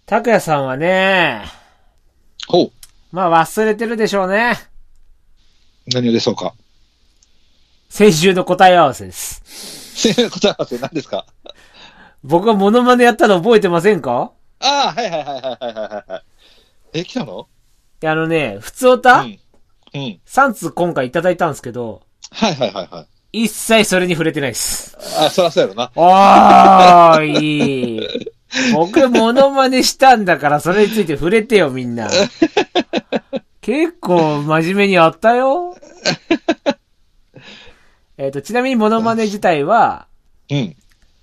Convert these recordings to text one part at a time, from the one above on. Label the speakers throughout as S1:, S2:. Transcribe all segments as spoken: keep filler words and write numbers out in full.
S1: 拓也さんはね、
S2: ほう。
S1: まあ忘れてるでしょうね。
S2: 何をでしょうか。
S1: 先週の答え合わせです。
S2: 先週の答え合わせ何ですか。
S1: 僕がモノマネやったの覚えてませんか？
S2: ああ、はいはいはいはいはいはいはい。え、来たの？
S1: いやあのね、普通歌、
S2: うん。うん。
S1: さん通今回いただいたんですけど、
S2: はいはいはいはい。
S1: 一切それに触れてないです。
S2: あ、そらそうやろな。
S1: おーい。僕モノマネしたんだからそれについて触れてよみんな。結構真面目にやったよ。えっと、ちなみにモノマネ自体は、
S2: うん。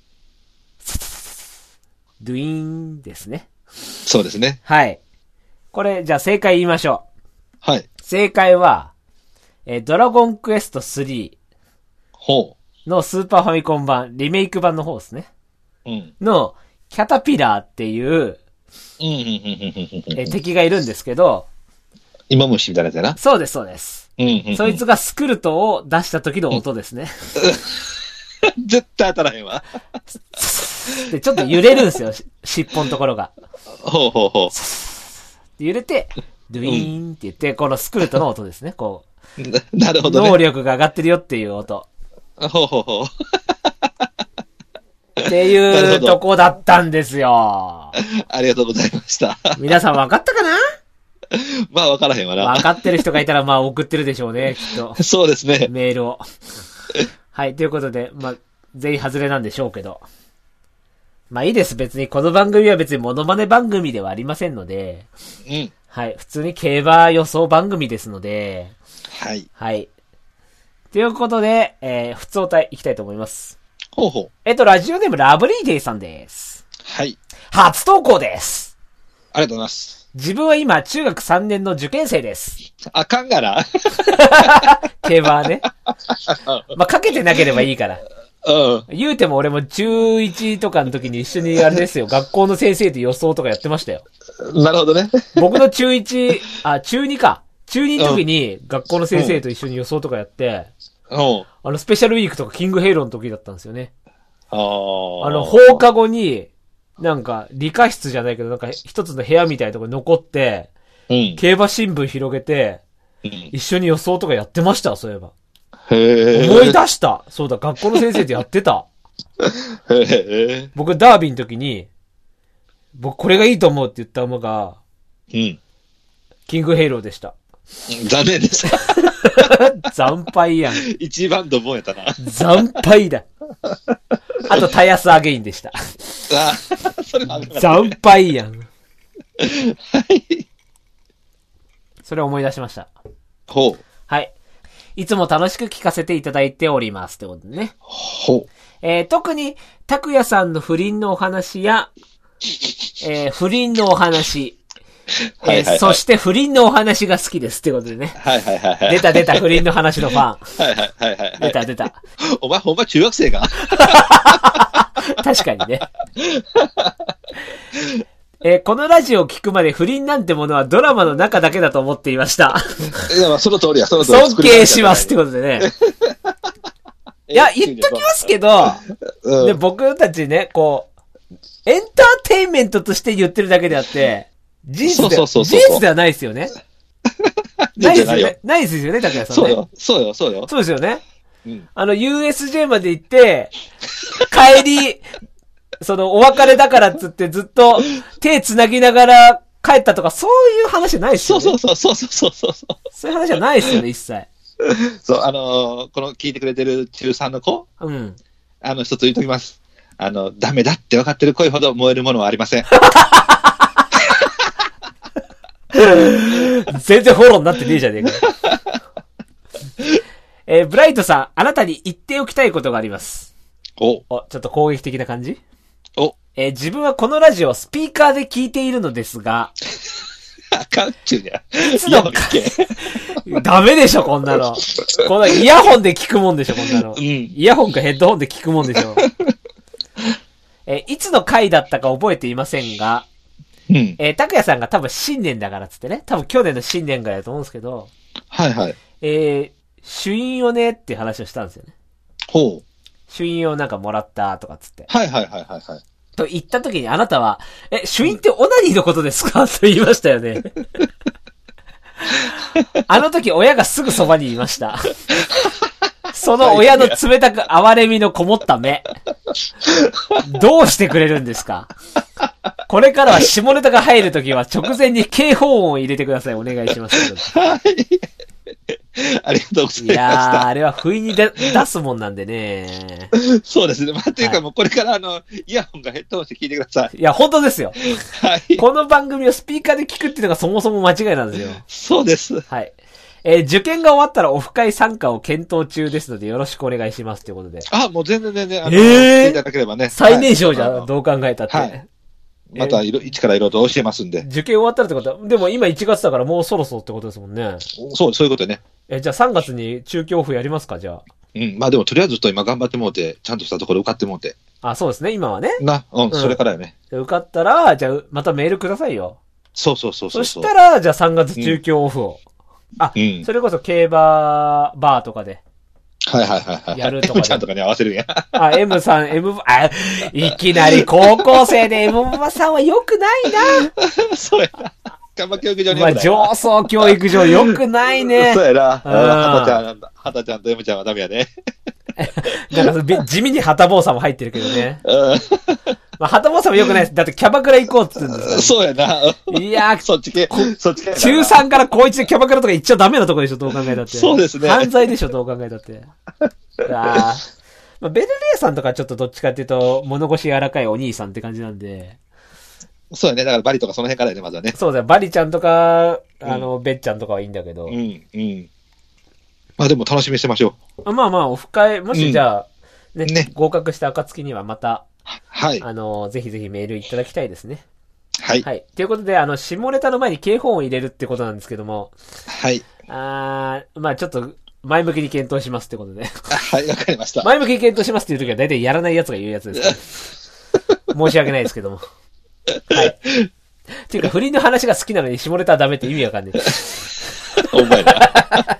S1: ドゥイーンですね。
S2: そうですね。
S1: はい。これ、じゃあ正解言いましょう。
S2: はい。
S1: 正解は、えードラゴンクエストスリ
S2: ほ
S1: ーのスーパーファミコン版、リメイク版の方ですね。
S2: う。うん。
S1: の、キャタピラーっていう、
S2: うん、うん、うん、うんうん。
S1: えー敵がいるんですけど、
S2: 芋虫みたいなやつやな。
S1: そうです、そうです。
S2: うん、うんうん。
S1: そいつがスクルトを出した時の音ですね。
S2: 絶対当たらへんわ。
S1: で、ちょっと揺れるんですよ、し尻尾のところが。
S2: ほうほうほ
S1: で揺れて、ドゥイーンって言って、このスクルトの音ですね、こ
S2: う。な、なる
S1: う。
S2: ほどね。
S1: 能力が上がってるよっていう音。
S2: ほうほうほう。
S1: っていうとこだったんですよ。
S2: ありがとうございました。
S1: 皆さん分かったかな？
S2: まあ分からへんわな。
S1: 分かってる人がいたらまあ送ってるでしょうね、きっと。
S2: そうですね。
S1: メールを。はい、ということで、まあ、全員外れなんでしょうけど。まあいいです。別にこの番組は別にモノマネ番組ではありませんので。
S2: うん。
S1: はい、普通に競馬予想番組ですので。
S2: はい。
S1: はい。ということで、えー、普通お題いきたいと思います。
S2: ほうほう。
S1: えっと、ラジオネームラブリーデイさんです。
S2: はい。
S1: 初投稿です。
S2: ありがとうございます。
S1: 自分は今、中学さんねんの受験生です。
S2: あかんがな。
S1: 競馬はね。まあ、かけてなければいいから。
S2: うん。
S1: 言うても俺も中いちとかの時に一緒にあれですよ、学校の先生と予想とかやってましたよ。
S2: なるほどね。
S1: 僕の中いち、あ、中にか。中にの時に学校の先生と一緒に予想とかやって、
S2: うん。
S1: あの、スペシャルウィークとかキングヘイローの時だったんですよね。
S2: ああ。
S1: あの、放課後に、なんか、理科室じゃないけど、なんか一つの部屋みたいなところに残って、
S2: うん。
S1: 競馬新聞広げて、
S2: うん、
S1: 一緒に予想とかやってました、そういえば。
S2: へえ。
S1: 思い出した。そうだ、学校の先生とやってた。
S2: へえ。
S1: 僕、ダービーの時に、僕これがいいと思うって言った馬が、
S2: うん。
S1: キングヘイローでした。
S2: 残念でした。
S1: 惨敗やん。
S2: 一番ドボンやったな。
S1: 惨敗だ。あと、タイヤスアゲインでした。
S2: あ、それは
S1: 惨敗やん。
S2: はい。
S1: それを思い出しました。
S2: ほう。
S1: はい。いつも楽しく聞かせていただいております。ってことでね。
S2: ほう。
S1: えー、特に、拓也さんの不倫のお話や、えー、不倫のお話、
S2: はいはいはい、
S1: えー、そして不倫のお話が好きですってことでね。
S2: はいはいはい、はい。
S1: 出た出た不倫の話のファン。
S2: はいはいはいはい。
S1: 出た出た。
S2: お前ほんま中学生か
S1: 確かにね。えー、このラジオを聞くまで不倫なんてものはドラマの中だけだと思っていました。
S2: いや、まあその通りや、その通り。
S1: 尊敬しますってことでね。いや、言っときますけど、うん、で僕たちね、こう、エンターテインメントとして言ってるだけであって、事実で、そうそうそうそう事実ではないですよね。ないですよね。ないですよね、拓也さんね。
S2: そうよ、そうよ、そうよ。
S1: そうですよね。
S2: うん、
S1: あの、ユーエスジェー まで行って、帰り、その、お別れだからっつってずっと手繋ぎながら帰ったとか、そういう話じゃないですよね。
S2: そうそうそうそうそうそう。
S1: そういう話じゃないですよね、一切。
S2: そう、あのー、この聞いてくれてる中さんの子、
S1: うん。
S2: あの、一つ言っときます。あの、ダメだって分かってる恋ほど燃えるものはありません。
S1: 全然フォローになってねえじゃねえか。えー、ブライトさん、あなたに言っておきたいことがあります。
S2: お。
S1: お、ちょっと攻撃的な感じ？
S2: お。
S1: えー、自分はこのラジオをスピーカーで聞いているのですが、
S2: あかんっちゅうにゃ。
S1: いつのか、ダメでしょ、こんなの。このイヤホンで聞くもんでしょ、こんなの。うん、イヤホンかヘッドホンで聞くもんでしょ。えー、いつの回だったか覚えていませんが、うん、えー、拓也さんが多分新年だからっつってね、多分去年の新年ぐらいだと思うんですけど、
S2: はいはい。
S1: えー、朱印をねっていう話をしたんですよね。
S2: ほう。
S1: 朱印をなんかもらったとかっつって。
S2: はいはいはいはいはい。
S1: と言った時にあなたは、え、主因ってオナニーのことですかと言いましたよね。あの時親がすぐそばにいました。その親の冷たく哀れみのこもった目。どうしてくれるんですか？これからは下ネタが入るときは直前に警報音を入れてください。お願いします。
S2: はい。ありがとうございました。
S1: いやー、あれは不意にで出すもんなんでね。
S2: そうですね。まあ、というかもうこれからあの、イヤホンがヘッドホンして聞いてください。
S1: いや、本当ですよ。
S2: はい。
S1: この番組をスピーカーで聞くっていうのがそもそも間違いなんですよ。
S2: そうです。
S1: はい。えー、受験が終わったらオフ会参加を検討中ですのでよろしくお願いしますということで。
S2: あ、もう全然全然、あの、
S1: えー、
S2: 来ていただければね。
S1: 最年少じゃん、
S2: はい、
S1: どう考えたって。はい。
S2: またいろ、一からいろいろと教えますんで。
S1: 受験終わったらってことは、でも今いちがつだからもうそろそろってことですもんね。
S2: そう、そういうことね。
S1: え、じゃあさんがつに中京オフやりますか、じゃあ。
S2: うん。まあでもとりあえずと今頑張ってもうて、ちゃんとしたところ受かってもうて。
S1: あ、そうですね、今はね。
S2: な、うん、うん、それからよね。
S1: 受かったら、じゃあまたメールくださいよ。
S2: そうそうそうそう。
S1: そしたら、じゃあさんがつ中京オフを。うん、あ、うん、それこそ競馬バーとかで。
S2: はいはいはいはい。
S1: やるとか。
S2: M ちゃんとかに合わせるんや。
S1: あ、M さん、M、あ、いきなり高校生で M さんは良くないな。
S2: そうやな。頑張教育場に
S1: まあ、上層教育場良くないね。
S2: そうやな。はたちゃん、はたちゃんと M ちゃんはダメやね。
S1: なんか、地味にはた坊さんも入ってるけどね。
S2: うん。
S1: まあ、はた坊さんも良くないです。だってキャバクラ行こうって言うんですから、ね。
S2: そうやな。
S1: いやー、
S2: そっち系、そっち系。
S1: 中さんから高いちでキャバクラとか行っちゃダメなとこでしょ、どう考えたって。
S2: そうですね。
S1: 犯罪でしょ、どう考えたって。あまあ、ベルレーさんとかちょっとどっちかっていうと、物腰柔らかいお兄さんって感じなんで。
S2: そうやね。だからバリとかその辺からやね、まずはね。
S1: そうだよ。バリちゃんとか、あの、うん、ベッちゃんとかはいいんだけど。
S2: うん、うん。まあでも楽しみにしてましょ
S1: う。まあまあ、オフ会、もしじゃあ、うん、ね、ね、合格した暁にはまた、
S2: はい。
S1: あの、ぜひぜひメールいただきたいですね。
S2: はい。
S1: はい。ということで、あの、下ネタの前に警報を入れるってことなんですけども。
S2: はい。
S1: あー、まあちょっと、前向きに検討しますってことで。
S2: はい、わかりました。
S1: 前向きに検討しますっていう時は大体やらないやつが言うやつですから。申し訳ないですけども。はい。っていうか、不倫の話が好きなのに下ネタはダメって意味わかんない。
S2: お前だ。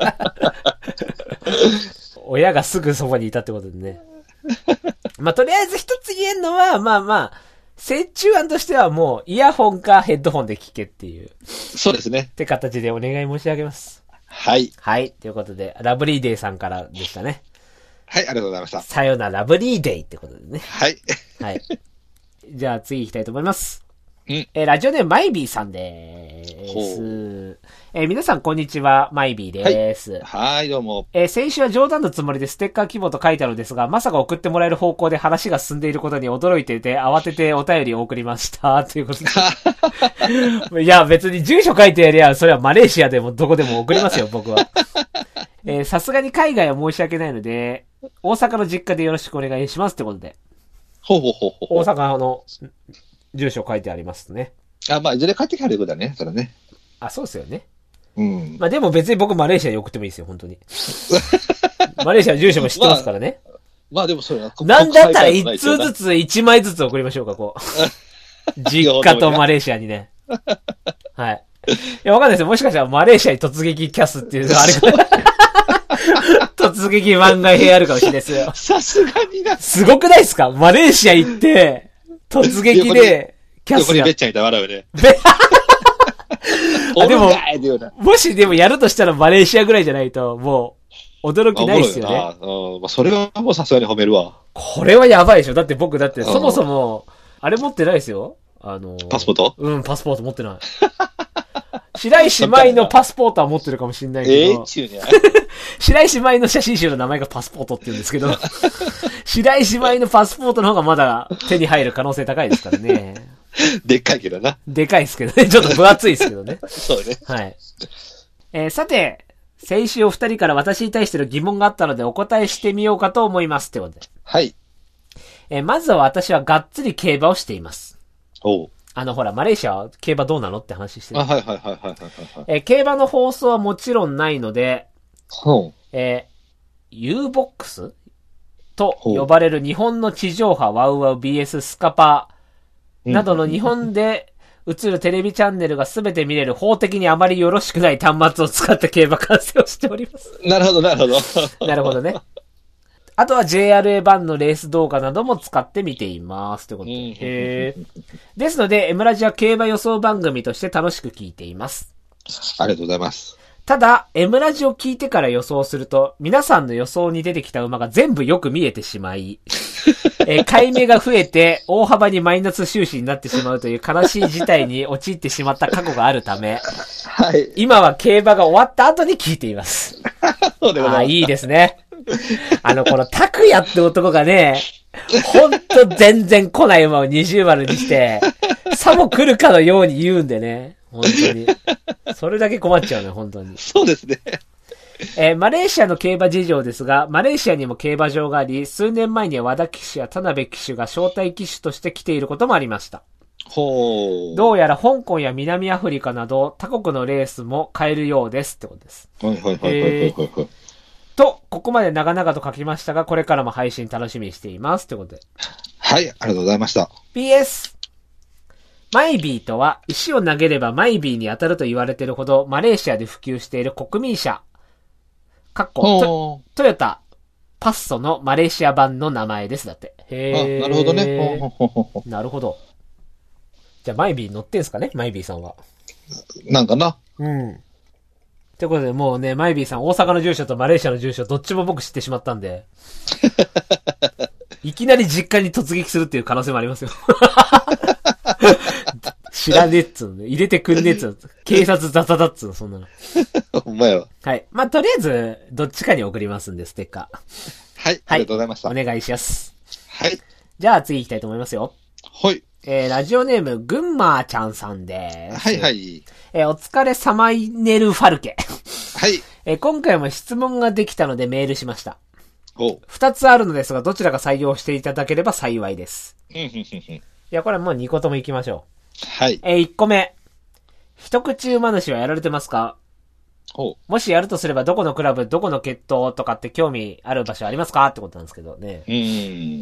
S1: 親がすぐそばにいたってことでね。まあ、とりあえず一つ言えるのは、まあまあ、折衷案としてはもう、イヤホンかヘッドホンで聞けっていう。
S2: そうですね。
S1: って形でお願い申し上げます。
S2: はい。
S1: はい。ということで、ラブリーデーさんからでしたね。
S2: はい、ありがとうございました。
S1: さよならラブリーデーってことでね。
S2: はい。
S1: はい。じゃあ次行きたいと思います。
S2: うん。
S1: えー、ラジオネームマイビーさんでーす。えー、皆さんこんにちは、マイビーです。
S2: はい、はいどうも。
S1: えー、先週は冗談のつもりでステッカー希望と書いたのですが、まさか送ってもらえる方向で話が進んでいることに驚いていて、慌ててお便りを送りました。ということで。いや、別に住所書いてやりゃ、それはマレーシアでもどこでも送りますよ、僕は。えー、さすがに海外は申し訳ないので、大阪の実家でよろしくお願いします。ってことで。
S2: ほうほうほうほう。
S1: 大阪の住所書いてありますね。
S2: あ、まあ、いずれ帰ってきはることだね、それね。
S1: あ、そうですよね。
S2: うん。
S1: まあでも別に僕マレーシアに送ってもいいですよ、本当に。マレーシアの住所も知ってますからね。
S2: まあ、まあでもそれは。
S1: なんだったら一通ずつ一枚ずつ送りましょうか、こう。実家とマレーシアにね。はい。いや、わかんないですよ。もしかしたらマレーシアに突撃キャスっていうのがあるから。突撃漫画編あるかもしれないですよ。
S2: さすがにな。
S1: すごくないですか？マレーシア行って、突撃でキャスや。
S2: 横にべっちゃんいたら笑うね。
S1: べあでも、もしでもやるとしたらマレーシアぐらいじゃないと、もう、驚きないですよね。あ
S2: あ、まあ、それはもうさすがに褒めるわ。
S1: これはやばいでしょ。だって僕、だってそもそも、あれ持ってないですよ。あの、
S2: パスポート？
S1: うん、パスポート持ってない。白石舞のパスポートは持ってるかもしれないけど。え
S2: ー、ちゅうにゃ。
S1: 白石舞の写真集の名前がパスポートって言うんですけど、白石舞のパスポートの方がまだ手に入る可能性高いですからね。
S2: でっかいけどな。
S1: でかいですけどね。ちょっと分厚いですけどね。
S2: そうね。
S1: はい。えー、さて、先週お二人から私に対しての疑問があったのでお答えしてみようかと思いますってことで。
S2: はい。
S1: えー、まずは私はがっつり競馬をしています。
S2: おう。
S1: あの、ほら、マレーシアは競馬どうなのって話してる。
S2: あ、はいはいはいはいはい、はい。
S1: えー、競馬の放送はもちろんないので、
S2: ほう。
S1: えー、ユーボックス と呼ばれる日本の地上波ワウワウ ビーエス スカパーなどの日本で映るテレビチャンネルがすべて見れる法的にあまりよろしくない端末を使って競馬観戦をしております。
S2: なるほどなるほど。
S1: なるほどね。 あとは ジェイアールエー 版のレース動画なども使ってみています。ということで。へー。ですので、エムラジは競馬予想番組として楽しく聞いています。
S2: ありがとうございます。
S1: ただ、エムラジを聞いてから予想すると、皆さんの予想に出てきた馬が全部よく見えてしまい、えー、買い目が増えて、大幅にマイナス収支になってしまうという悲しい事態に陥ってしまった過去があるため、
S2: はい。
S1: 今は競馬が終わった後に聞いています。
S2: そうでございます。
S1: あ、いいですね。あの、この、拓也って男がね、ほんと全然来ない馬を二重丸にして、さも来るかのように言うんでね。本当に。それだけ困っちゃうね、本当に。
S2: そうですね。
S1: えー、マレーシアの競馬事情ですが、マレーシアにも競馬場があり、数年前には和田騎手や田辺騎手が招待騎手として来ていることもありました。
S2: ほう。
S1: どうやら香港や南アフリカなど他国のレースも買えるようですってことです。
S2: はいはいはいはいはいはい。
S1: と、ここまで長々と書きましたが、これからも配信楽しみにしていますってことで。
S2: はい、ありがとうございました。
S1: ピーエス。マイビーとは、石を投げればマイビーに当たると言われているほど、マレーシアで普及している国民車。かっこ、ト、トヨタ、パッソのマレーシア版の名前です。だって。へー。
S2: あ、なるほどね。ほほほほ
S1: なるほど。じゃあ、マイビー乗ってんすかねマイビーさんは。
S2: なんかな。
S1: うん。ということで、もうね、マイビーさん、大阪の住所とマレーシアの住所、どっちも僕知ってしまったんで。いきなり実家に突撃するっていう可能性もありますよ。知らねえっつうのね。入れてくんねえっつうの。警察ザザだっつうの、そんなの。
S2: ほんまやわ。
S1: はい。まあ、とりあえず、どっちかに送りますんで、ステッカー。
S2: はい。ありがとうございました。
S1: お願いします。
S2: はい。
S1: じゃあ、次行きたいと思いますよ。
S2: はい。
S1: えー、ラジオネーム、ぐんまーちゃんさんです。
S2: はいはい。
S1: えー、お疲れサマイネルファルケ。
S2: はい。
S1: えー、今回も質問ができたのでメールしました。
S2: お
S1: 二つあるのですが、どちらか採用していただければ幸いです。いや、これもう二個とも行きましょ
S2: う。はい。
S1: えー、一個目。一口馬主はやられてますか？
S2: お
S1: もしやるとすれば、どこのクラブ、どこの血統とかって興味ある場所ありますかってことなんですけどね。
S2: うん。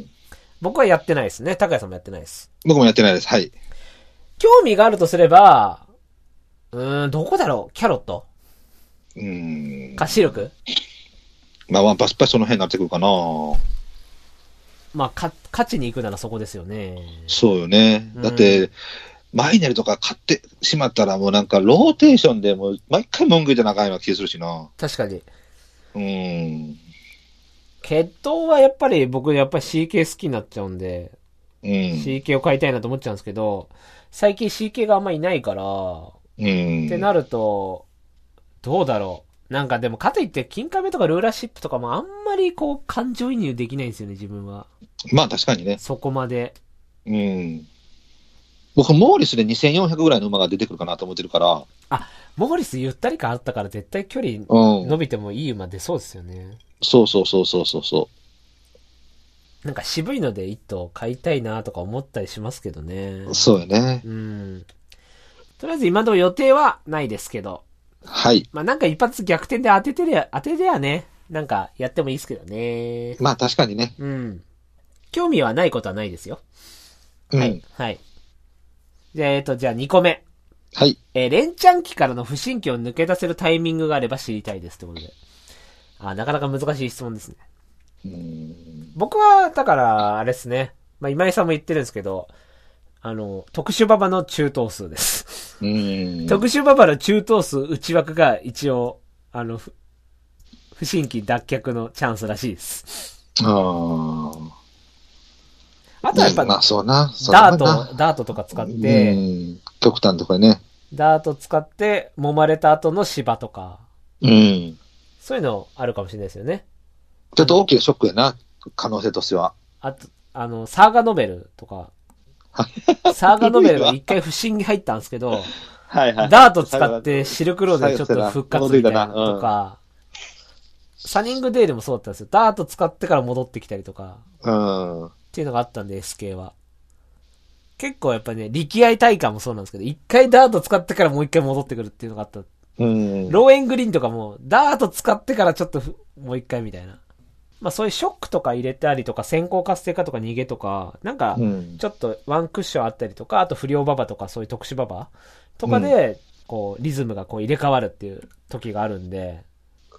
S1: 僕はやってないですね。高谷さんもやってないです。
S2: 僕もやってないです。はい。
S1: 興味があるとすれば、うーん、どこだろう？キャロット？
S2: うーん。
S1: か、シルク？
S2: まあ、ワンパスパスその辺になってくるかな。
S1: まあ、か、勝ちに行くならそこですよね。
S2: そうよね。だって、うん、マイネルとか買ってしまったらもうなんかローテーションでもう毎回文句言ってなあかんような気がするしな。
S1: 確かに。
S2: うーん。
S1: 血統はやっぱり僕やっぱり シーケー 好きになっちゃうんで、
S2: うん、
S1: シーケー を買いたいなと思っちゃうんですけど、最近 シーケー があんまいないから、
S2: うん、
S1: ってなると、どうだろう。なんかでもかといって金亀とかルーラーシップとかもあんまりこう感情移入できないんですよね、自分は。
S2: まあ確かにね。
S1: そこまで。
S2: うん。僕、モーリスでにせんよんひゃくぐらいの馬が出てくるかなと思ってるから。
S1: あ、モーリスゆったり感あったから絶対距離伸びてもいい馬出そうですよね。うん、
S2: そうそうそうそうそうそう。
S1: なんか渋いので一頭買いたいなとか思ったりしますけどね。
S2: そうよね。
S1: うん。とりあえず今のところ予定はないですけど。
S2: はい。
S1: まあなんか一発逆転で当ててりゃ、当てりゃね、なんかやってもいいですけどね。
S2: まあ確かにね。
S1: うん。興味はないことはないですよ。
S2: うん、
S1: はい。はい。じゃあ、えっと、じゃあにこめ。
S2: はい。
S1: えー、連チャン期からの不審期を抜け出せるタイミングがあれば知りたいですってことで。あ、なかなか難しい質問ですね。
S2: うーん
S1: 僕は、だから、あれですね。まあ今井さんも言ってるんですけど、あの、特殊馬場の中等数です。
S2: うーん
S1: 特殊馬場の中等数内枠が一応、あの、不審期脱却のチャンスらしいです。
S2: ああ。
S1: あとはやっぱ、
S2: まあそうな。
S1: ダート、ダートとか使って、
S2: 極端とかね。
S1: ダート使って、揉まれた後の芝とか、
S2: うん。
S1: そういうのあるかもしれないですよね。
S2: ちょっと大きなショックやな、可能性としては。
S1: あと、あの、サーガノベルとか、サーガノベルが一回不審に入ったんですけど、
S2: はいはい、
S1: ダート使ってシルクロードでちょっと復活みたいなとか、うん、サニングデーでもそうだったんですよ。ダート使ってから戻ってきたりとか、
S2: うん、
S1: っていうのがあったんで エスケー は。結構やっぱね、力合体感もそうなんですけど、一回ダート使ってからもう一回戻ってくるっていうのがあった。
S2: うん、
S1: ローエングリーンとかも、ダート使ってからちょっともう一回みたいな。まあそういうショックとか入れたりとか、先行活性化とか逃げとか、なんか、ちょっとワンクッションあったりとか、あと不良馬場とかそういう特殊馬場とかで、こう、リズムがこう入れ替わるっていう時があるんで。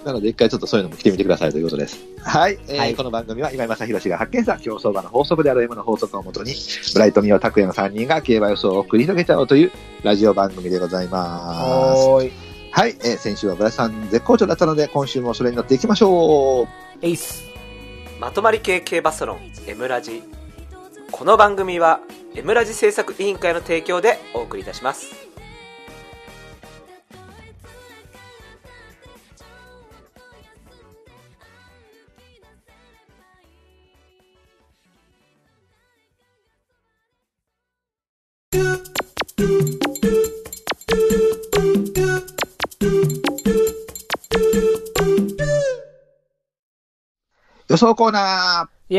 S2: なので一回ちょっとそういうのも来てみてくださいということです。はい。えーはい、この番組は今井正弘が発見した競走馬の法則である M の法則をもとに、ブライト・ミオ・タクヤのさんにんが競馬予想を繰り広げちゃおうというラジオ番組でございます。
S1: おーい。
S2: はい。えー、先週はブライトさん絶好調だったので、今週もそれに乗っていきましょう。
S1: エイス。まとまり系競馬サロン M ラジ。この番組は M ラジ制作委員会の提供でお送りいたします。
S2: 予想コーナ
S1: ーイ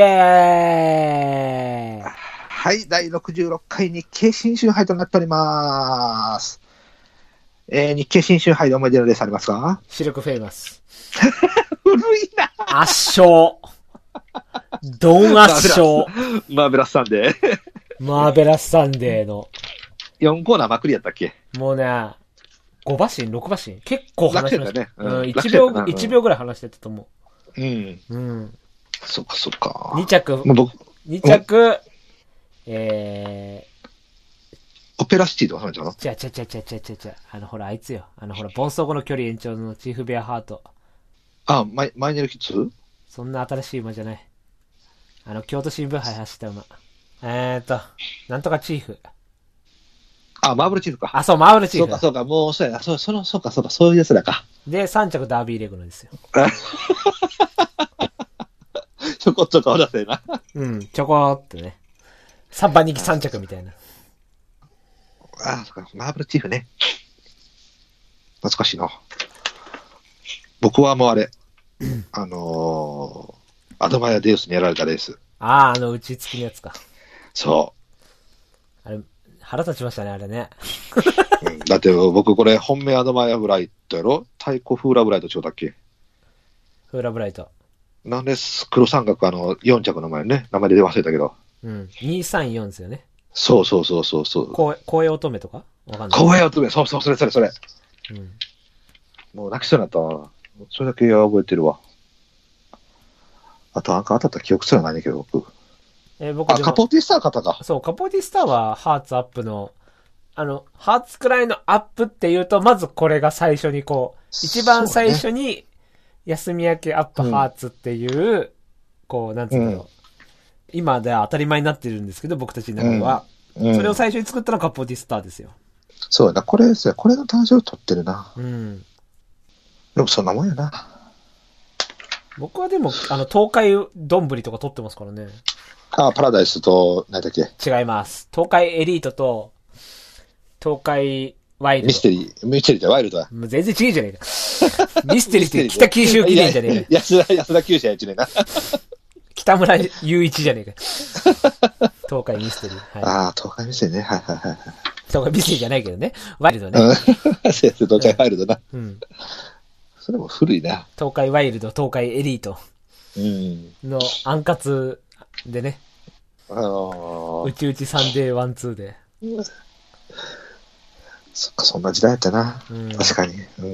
S1: エーイ。
S2: はい、だいろくじゅうろっかい日経新春杯となっております。えー、日経新春杯で思い出のレースありますか？
S1: シルクフェイマス。
S2: 古いな。
S1: 圧勝。ドン圧勝。
S2: マーベラスサンデー。
S1: マーベラスサンデーの。
S2: よんコーナーまくりやったっけ？
S1: もうね、ご馬身、ろく馬身。結構話してました。ね。うん、いち
S2: びょう、
S1: いちびょうぐらい話してたと思
S2: う。うん。
S1: うん。
S2: そっかそっか。
S1: に着。に着、え
S2: ー、オペラシティとか話したの？
S1: ちゃちゃちゃちゃちゃちゃちゃ。あの、ほら、あいつよ。あの、ほら、ボンソゴの距離延長のチーフベアハート。
S2: あ、マイ、マイネルキッズ？
S1: そんな新しい馬じゃない。あの、京都新聞杯走った馬。えーっと、なんとかチーフ。
S2: あ、マーブルチーフか。
S1: あ、そう、マーブルチーフ。
S2: そうか、そうか、もう、そうやな。そう、その、そうか、そうか、そういうやつだか。
S1: で、さん着ダービーレグノですよ。
S2: ちょこちょこだせな。
S1: うん、ちょこーってね。さんばん人気さん着みたいな。
S2: あ、そうか、マーブルチーフね。懐かしいな。僕はもうあれ、あのー、アドマイア・デウスにやられたレース。
S1: ああ、あの、打ち付きのやつか。
S2: そう。
S1: あれ、腹立ちましたね、あれね。
S2: うん、だって僕これ、本命アドマイア・ブライトやろ？太鼓フーラブライトちょうだっけ？
S1: フーラブライト。
S2: なんで黒三角あのよん着の前ね、名前で忘れたけど。
S1: うん。にさんよんですよね。
S2: そうそうそうそうそう。
S1: 光栄乙女とかわかんない。
S2: 光栄乙女、そうそう、それそれそれ。
S1: うん。
S2: もう泣きそうになったわ。それだけ覚えてるわ。あと、なんか当たった記憶すらないんだけど、僕。
S1: えー、僕
S2: あ、カポーティスター方か。
S1: そう、カポーティスターはハーツアップの、あの、ハーツくらいのアップっていうと、まずこれが最初にこう、一番最初に、休み明けアップハーツっていう、うん、こう、なんつうんだろう。うん、今では当たり前になってるんですけど、僕たちの中では、うんうん。それを最初に作ったのがカポーティスターですよ。
S2: そうだ、これですよ。これの誕生を取ってるな。
S1: うん。
S2: でもそんなもんやな。
S1: 僕はでも、あの、東海どんぶりとか取ってますからね。
S2: ああ、パラダイスと、何だっけ？
S1: 違います。東海エリートと、東海ワイルド。
S2: ミステリー、ミステリーってワイルドだ。
S1: もう全然違うじゃねえか。ミステリーって北九州記念じゃねえか。
S2: 安田、安田九州や一年な。
S1: 北村雄一じゃねえか。東海ミステリー。
S2: はい、ああ、東海ミステリーね。はいはいはい。
S1: 東海ミステリーじゃないけどね。ワイルドね。
S2: うん。東海ワイルドな。
S1: うん。
S2: それも古いな。
S1: 東海ワイルド、東海エリート。
S2: うん。
S1: の、アンカツでね。
S2: あのー。
S1: うちうちサンデーワンツーで。
S2: うん、そっか、そんな時代やったな。
S1: うん、
S2: 確かに。うん。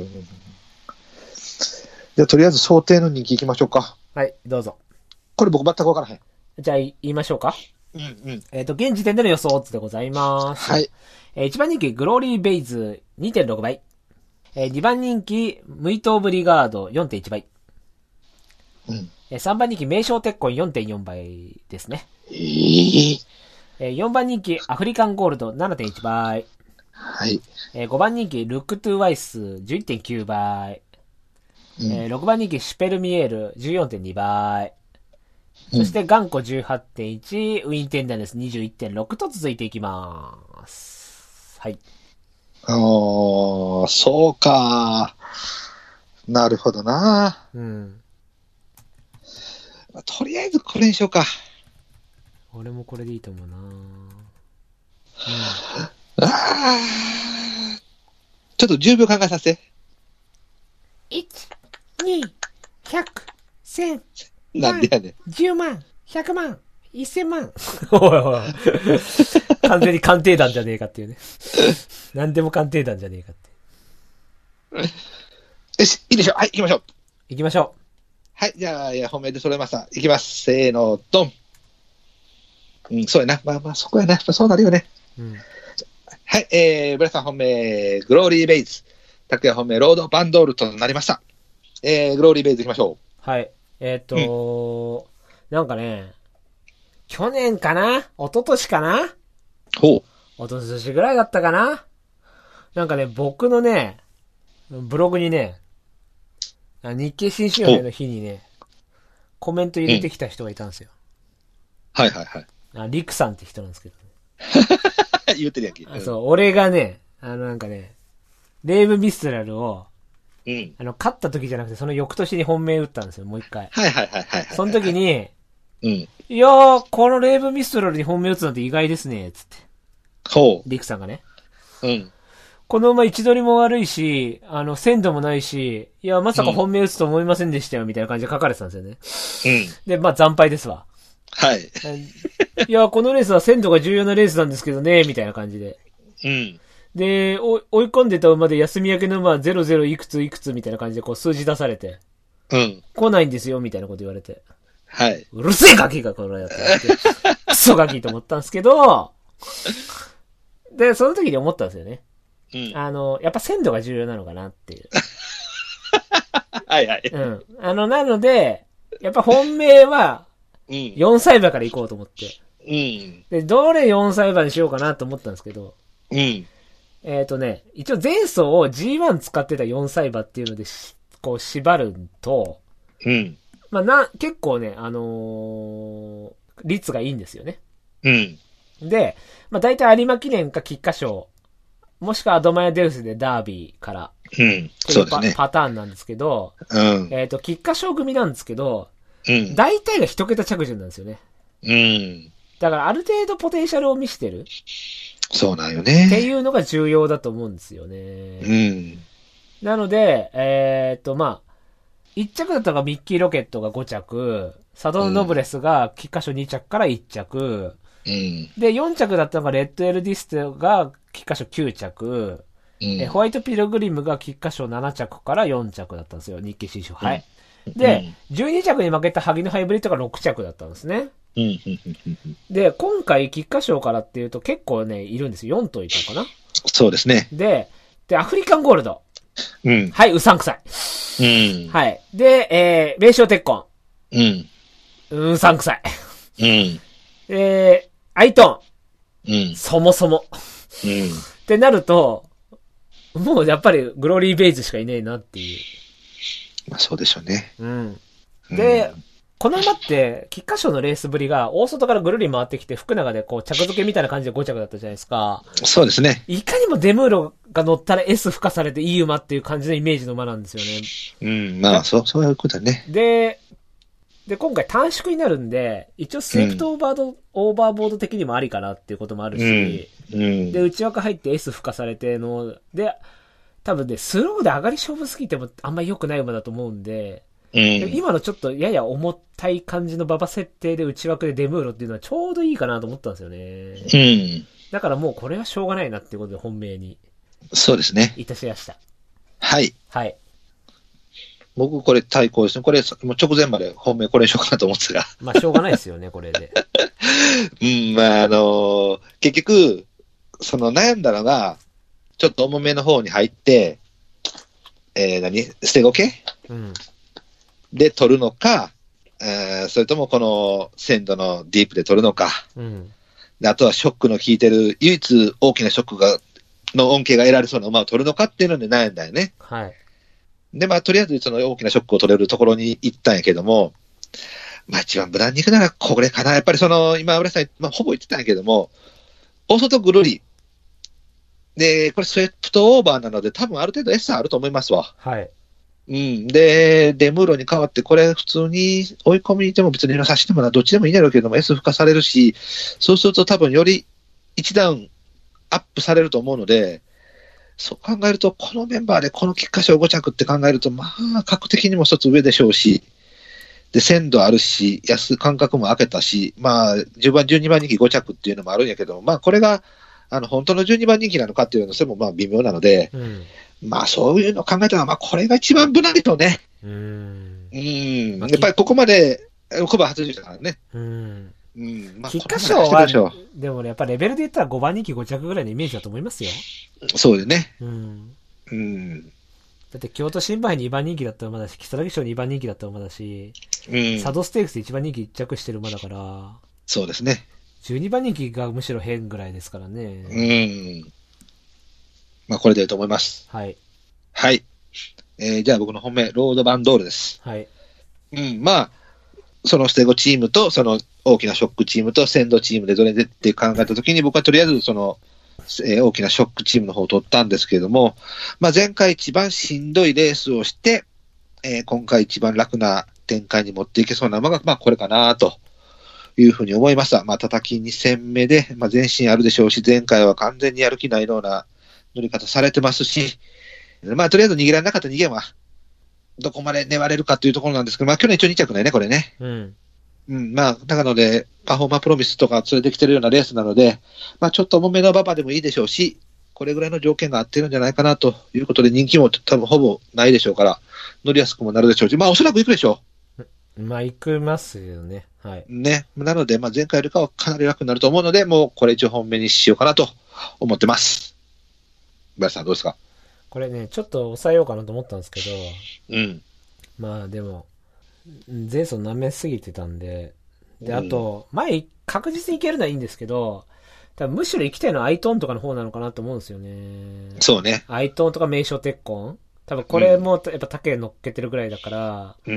S2: じゃあ、とりあえず想定の人気いきましょうか。
S1: はい、どうぞ。
S2: これ僕全く分からへん。
S1: じゃあ、言いましょうか。
S2: うんうん。
S1: えっ、ー、と、現時点での予想でございます。
S2: はい。
S1: えー、いちばん人気、グローリーベイズ にてんろく 倍。えー、にばん人気、ムイトーブリガード よんてんいち 倍。
S2: うん。
S1: えー、さんばん人気、名称鉄痕 よんてんよん 倍ですね。
S2: えー、え
S1: ー、よんばん人気、アフリカンゴールド ななてんいち 倍。
S2: はい。
S1: えー、ごばん人気、ルックトゥーワイス じゅういってんきゅう 倍。うん、えー、ろくばん人気、シュペルミエール じゅうよんてんに 倍。そして、ガンコ じゅうはちてんいち、ウィンテンダネス にじゅういってんろく と続いていきます。はい。
S2: あー、そうか。なるほどな。
S1: うん。
S2: とりあえずこれにしようか。
S1: 俺もこれでいいと思うな。うん。
S2: あー。ちょっとじゅうびょう考えさせて。
S1: いち、に、ひゃく、せん。
S2: なんでやねん。
S1: じゅうまん、ひゃくまん、せんまん。おいおい。完全に鑑定団じゃねえかっていうね。何でも鑑定団じゃねえかって。
S2: よし、いいでしょ。はい、行きましょう。
S1: 行きましょう。
S2: はい、じゃあ、いや、本命で揃えました。行きます。せーの、ドン。うん、そうやな。まあまあ、そこやな。そうなるよね。うん、はい、えー、ブラさん本命、グローリーベイズ。拓也本命、ロードバンドールとなりました。えー、グローリーベイズ行きましょう。
S1: はい。えっ、ー、とー、うん、なんかね、去年かな？一昨年かな？
S2: ほう。
S1: 一昨年ぐらいだったかな？なんかね、僕のね、ブログにね、日経新春杯の日にね、コメント入れてきた人がいたんですよ。
S2: うん、はいはいはい。
S1: あ、リクさんって人なんですけど
S2: ね。言ってるやんけ。
S1: あ、そう、俺がね、あのなんかね、レイブミストラルを、うん、あの、勝った時じゃなくて、その翌年に本命打ったんですよ、もう一回。
S2: はいはいはいはい、はい。
S1: その時に、
S2: うん。
S1: いやー、このレイブミストラルに本命打つなんて意外ですね、つって。
S2: ほう。
S1: リクさんがね。
S2: うん。
S1: この馬位置取りも悪いし、あの、鮮度もないし、いや、まさか本命打つと思いませんでしたよ、みたいな感じで書かれてたんですよね。うん。で、まあ、惨敗ですわ。
S2: はい。
S1: いや、このレースは鮮度が重要なレースなんですけどね、みたいな感じで。うん。で、追い込んでた馬で休み明けの馬はゼロゼロいくついくつみたいな感じでこう数字出されて。うん。来ないんですよ、みたいなこと言われて。
S2: はい。
S1: うるせえガキがこのやつ。クソガキと思ったんですけど、で、その時に思ったんですよね。うん。あの、やっぱ鮮度が重要なのかなっていう。
S2: はいはい。
S1: うん。あの、なので、やっぱ本命は、よんさい馬から行こうと思って。うん。で、どれよんさい馬にしようかなと思ったんですけど、うん。えっとね、一応前走を ジーワン 使ってたよんさい馬っていうので、こう縛ると、うん。まあな、結構ね、あのー、率がいいんですよね。うん。で、まあ大体有馬記念か菊花賞、もしくはアドマイヤデウスでダービーから、うん。そうですね。パターンなんですけど、うん。えっと、菊花賞組なんですけど、うん。大体が一桁着順なんですよね。うん。だからある程度ポテンシャルを見せてる。
S2: そうなんよね。
S1: っていうのが重要だと思うんですよね。うん。なので、えー、っと、まあ、いっ着だったのがミッキーロケットがご着、サドンノブレスが菊花賞に着からいっ着、うん、で、よん着だったのがレッドエルディストが菊花賞きゅう着、うん、えホワイトピルグリムが菊花賞なな着からよん着だったんですよ、日経新書。はい。うん、で、うん、じゅうに着に負けた萩のハイブリッドがろく着だったんですね。うん、で、今回菊花賞からっていうと結構ね、いるんですよ。よん頭いたのかな。
S2: そうですね。
S1: で、で、アフリカンゴールド。うん。はい、うさんくさい。うん。はい。で、えー、名称鉄痕。うん。うさんくさい。うん。えー、アイトン。うん。そもそも。うん。ってなると、もうやっぱりグローリーベイズしかいねえなっていう。
S2: まあそうでしょうね。
S1: うん。で、うん、この馬って、菊花賞のレースぶりが、大外からぐるり回ってきて、福永でこう、着付けみたいな感じでご着だったじゃないですか。
S2: そうですね。
S1: いかにもデムーロが乗ったら S 付加されていい馬っていう感じのイメージの馬なんですよね。
S2: うん、まあ、そう、そういうことだね。
S1: で、で、今回短縮になるんで、一応セーフトオーバード、うん、オーバーボード的にもありかなっていうこともあるし、うんうん、で、内枠入って S 付加されての、で、多分ね、スローで上がり勝負すぎてもあんまり良くない馬だと思うんで、うん、今のちょっとやや重たい感じの馬場設定で内枠でデムーロっていうのはちょうどいいかなと思ったんですよね。うん。だからもうこれはしょうがないなっていうことで本命に。
S2: そうですね。
S1: いたしました。
S2: はい。
S1: はい。
S2: 僕これ対抗ですね。これもう直前まで本命これにしようかなと思ってたが。
S1: まあしょうがないですよね、これで。
S2: うん、まああのー、結局、その悩んだのが、ちょっと重めの方に入って、えー、何捨てゴケうん。で取るのか、えー、それともこの鮮度のディープで取るのか、うん、であとはショックの効いてる唯一大きなショックがの恩恵が得られそうな馬を取るのかっていうので悩んだよね。はい。でまあとりあえずその大きなショックを取れるところに行ったんやけども、まあ一番無難に行くならこれかな。やっぱりその今浦さん、まあ、ほぼ言ってたんやけども、大外ぐるりでこれスウェプトオーバーなので多分ある程度 S あると思いますわ。はい。うん、で、デムーロに変わって、これ普通に追い込みにいても別に差してもどっちでもいいんだろうけども、S 付加されるし、そうすると多分より一段アップされると思うので、そう考えると、このメンバーでこの菊花賞ご着って考えると、まあ、格的にも一つ上でしょうし、で、鮮度あるし、安間隔も開けたし、まあ、じゅうばん、じゅうにばん人気ご着っていうのもあるんやけど、まあ、これが、あの、本当のじゅうにばん人気なのかっていうのは、それもまあ微妙なので、うん、まあそういうのを考えたら、まあこれが一番無難でしょうね。うん。 うん。やっぱりここまで、コバ初優勝だからね。
S1: うん。
S2: うん。
S1: まあ、菊花賞は、でもね、やっぱレベルで言ったらごばん人気ご着ぐらいのイメージだと思いますよ。
S2: そうでね。
S1: うん。
S2: うん。
S1: だって京都新馬杯にばん人気だった馬だし、木更木賞にばん人気だった馬だし、うん。佐渡ステークスでいちばん人気いっ着してる馬だから、
S2: そうですね。
S1: じゅうにばん人気がむしろ変ぐらいですからね。
S2: うん。まあ、これでいいと思います。
S1: はい。
S2: はい。えー、じゃあ僕の本命、ロードバンドールです。
S1: はい。
S2: うん、まあ、その捨て子チームと、その大きなショックチームと、先導チームでどれでって考えたときに、僕はとりあえず、その、えー、大きなショックチームの方を取ったんですけれども、まあ、前回一番しんどいレースをして、えー、今回一番楽な展開に持っていけそうな馬が、まあ、これかなというふうに思いました。まあ、叩きに戦目で、まあ、前進あるでしょうし、前回は完全にやる気ないような乗り方されてますし、まあ、とりあえず逃げられなかった逃げは、どこまで粘れるかというところなんですけど、まあ、去年一応に着ないね、これね。
S1: うん。
S2: うん、まあ、なので、パフォーマープロミスとか連れてきてるようなレースなので、まあ、ちょっと重めの馬場でもいいでしょうし、これぐらいの条件が合ってるんじゃないかなということで、人気も多分ほぼないでしょうから、乗りやすくもなるでしょうし、まあ、おそらく行くでしょ
S1: う。まあ、行きますよね。はい。
S2: ね。なので、まあ、前回よりかはかなり楽になると思うので、もうこれ一応本命にしようかなと思ってます。ブラスさんどうですか？
S1: これね、ちょっと抑えようかなと思ったんですけど、
S2: うん。
S1: まあでも、前走舐めすぎてたんで、で、あと、前、確実にいけるのはいいんですけど、多分むしろ行きたいのはアイトーンとかの方なのかなと思うんですよね。
S2: そうね。
S1: アイトーンとか名称鉄痕多分これもやっぱ竹乗っけてるぐらいだから、
S2: うん、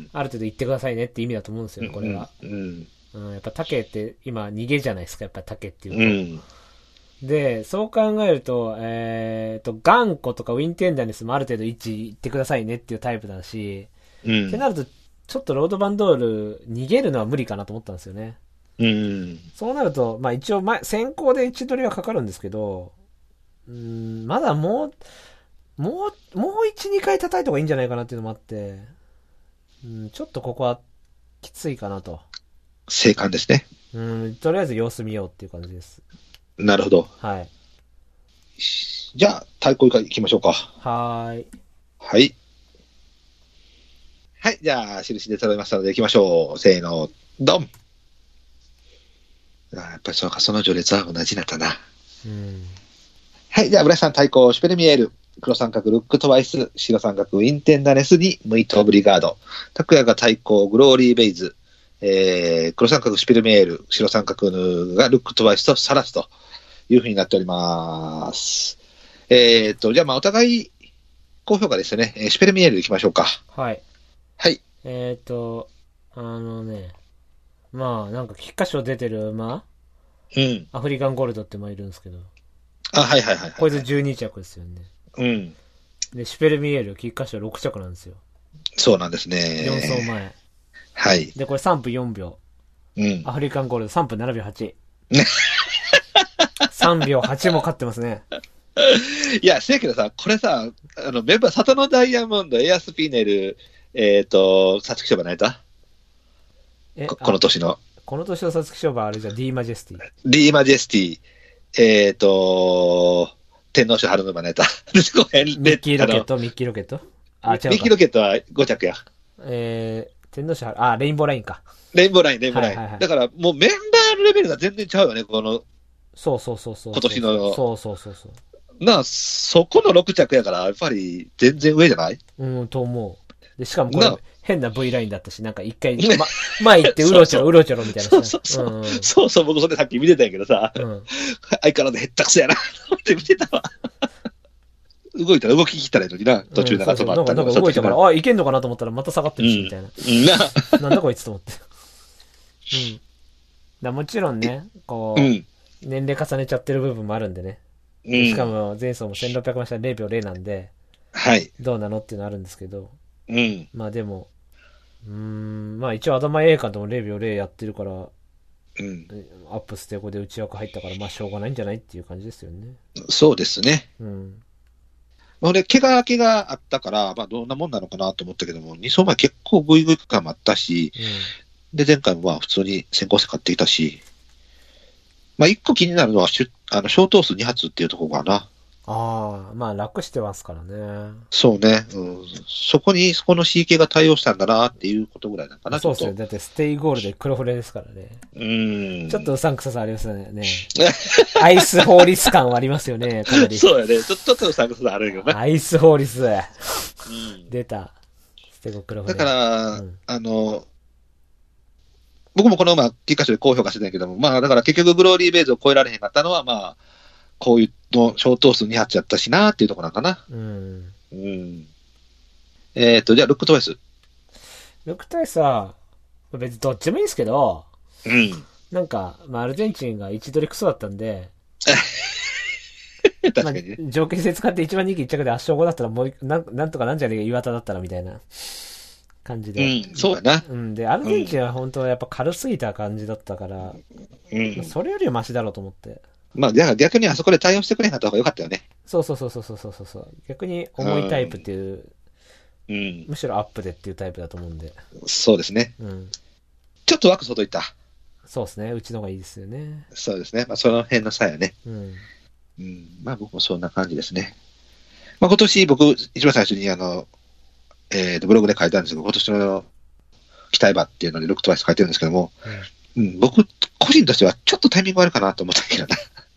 S1: ある程度行ってくださいねって意味だと思うんですよね、これは。うん。うん、やっぱ竹って今逃げじゃないですか、やっぱ竹っていうと。うんで、そう考えると、えーと、頑固とかウィンテンダネスもある程度位置行ってくださいねっていうタイプだし、うん、ってなると、ちょっとロードバンドール逃げるのは無理かなと思ったんですよね。うん、そうなると、まあ一応前、先行で位置取りはかかるんですけど、うん、まだもう、もう、もういち、にかい叩いた方がいいんじゃないかなっていうのもあって、うん、ちょっとここはきついかなと。
S2: 正解ですね。
S1: うん、とりあえず様子見ようっていう感じです。
S2: なるほど。
S1: はい。
S2: じゃあ、対抗以下行きましょうか。
S1: はーい。
S2: はい。はい。じゃあ、印で揃いましたので行きましょう。せーの、ドン。あやっぱりそうか、その序列は同じだったな。うん。はい。じゃあ、ブラシさん対抗、シュペルミエール。黒三角、ルックトワイス。白三角、ウィンテンダネスに、ムイト・オブリガード。拓也が対抗、グローリー・ベイズ。えー、黒三角、シュペルミエール。白三角がルックトワイスとサラスと。いうふうになっております。えっ、ー、と、じゃあまあお互い高評価ですね。シュペルミエール行きましょうか。
S1: はい。
S2: はい。
S1: えっ、ー、と、あのね、まあなんか菊花賞出てる馬うん。アフリカンゴールドって馬いるんですけど。
S2: あ、はいはいはい、はい。
S1: こいつじゅうに着ですよね。うん。で、シュペルミエール菊花賞ろく着なんですよ。
S2: そうなんですね。
S1: よん走前。
S2: はい。
S1: で、これさんぷんよんびょう。うん。アフリカンゴールドさんぷんななびょうはち。さんびょうはちも勝ってますね。
S2: いや、せやけどさ、これさ、あの、メンバー、サトノダイヤモンド、エアスピネル、えっ、ー、と、皐月賞馬何やったえここの年の。
S1: この年の皐月賞馬あれじゃ、D マジェスティ。
S2: D マジェスティ、えっ、ー、と、天皇賞春の馬何やった
S1: ミッキーロケットミッキーロケット
S2: あ、違うか。ミッキーロケットはご着や。
S1: えー、天皇賞春、あ、レインボーラインか。
S2: レインボーライン、レインボーライン。はいはいはい、だから、もうメンバーのレベルが全然違うよね、この。
S1: そうそうそうそう。
S2: 今年の。
S1: そうそうそうそう。
S2: なあ、そこのろく着やから、やっぱり全然上じゃない？
S1: うん、と思う。で、しかもこれ、変な V ラインだったし、なんか一回、ま、前行ってうろちょろうろちょろみたいな。
S2: そうそうそう。うん、そうそう、僕それさっき見てたんやけどさ、うん、相変わらずへったくそやな、って見てたわ。動いたら動き切ったらいいのにな、途中なんか止まったりとか。
S1: なんか動いたから、あ、いけんのかなと思ったらまた下がってるし、みたいな。うん、な。なんだこいつと思って。うん。だもちろんね、こう、うん、年齢重ねちゃってる部分もあるんでね。うん、しかも前走もせんろっぴゃくましたられいびょうぜろなんで、はい。どうなのっていうのあるんですけど、うん。まあでも、うーん、まあ一応アダマエイカンともれいびょうぜろやってるから、うん。アップステゴで内枠入ったから、まあしょうがないんじゃないっていう感じですよね。
S2: そうですね。うん。まあ、俺、怪我明けがあったから、まあどんなもんなのかなと思ったけども、に走前結構グイグイ感もあったし、うん、で、前回もまあ普通に先行戦買ってきたし、まあ一個気になるのは、あの、小頭数に発っていうところかな。
S1: ああ、まあ楽してますからね。
S2: そうね。うん。そこに、そこの シーケー が対応したんだなっていうことぐらいなのかな、
S1: そうですよ。
S2: ちょっと。
S1: だってステイゴールで黒フレですからね。
S2: うーん。
S1: ちょっとうさんくささありますよね。アイス法律感はありますよね、かなり。
S2: そうやね。ちょちょっとうさんくささあるよね。
S1: アイス法律。
S2: うん。
S1: 出た。ステゴ黒フレ。
S2: だから、
S1: うん、
S2: あの、僕もこのまあ、キッカー賞で高評価してたけども、まあだから結局グローリーベイズを超えられへんかったのは、まあ、こういうの小頭数に発やったしなっていうところなんかな。
S1: うん。
S2: うん。えっ、ー、と、じゃあ、ルックトワイス。
S1: ルックトワイスは、別にどっちもいいんですけど、
S2: うん。
S1: なんか、まあ、アルゼンチンが位置取りクソだったんで、
S2: 確かにね。
S1: まあ、条件性使っていちばん人気いっ着で圧勝後だったらもうなん、なんとかなんじゃねえか岩田だったらみたいな感じで。
S2: うん、そうやな。
S1: うん。で、アルゼンチンは本当はやっぱ軽すぎた感じだったから、
S2: うん。
S1: まあ、それよりはマシだろうと思って。
S2: まあ、だから逆にあそこで対応してくれへんかった方が良かったよね。
S1: そうそうそうそうそうそうそう。逆に重いタイプっていう、
S2: うん。
S1: むしろアップでっていうタイプだと思うんで。
S2: そうですね。
S1: うん。
S2: ちょっと枠外いった。
S1: そうですね。うちの方がいいですよね。
S2: そうですね。まあ、その辺の差やね。
S1: うん。
S2: うん。まあ、僕もそんな感じですね。まあ、今年僕、一番最初にあの、えっ、ー、と、ブログで書いたんですけど、今年の期待馬っていうので、ルックトワイス書いてるんですけども、うん、うん、僕、個人としてはちょっとタイミング悪いかなと思ったけどな。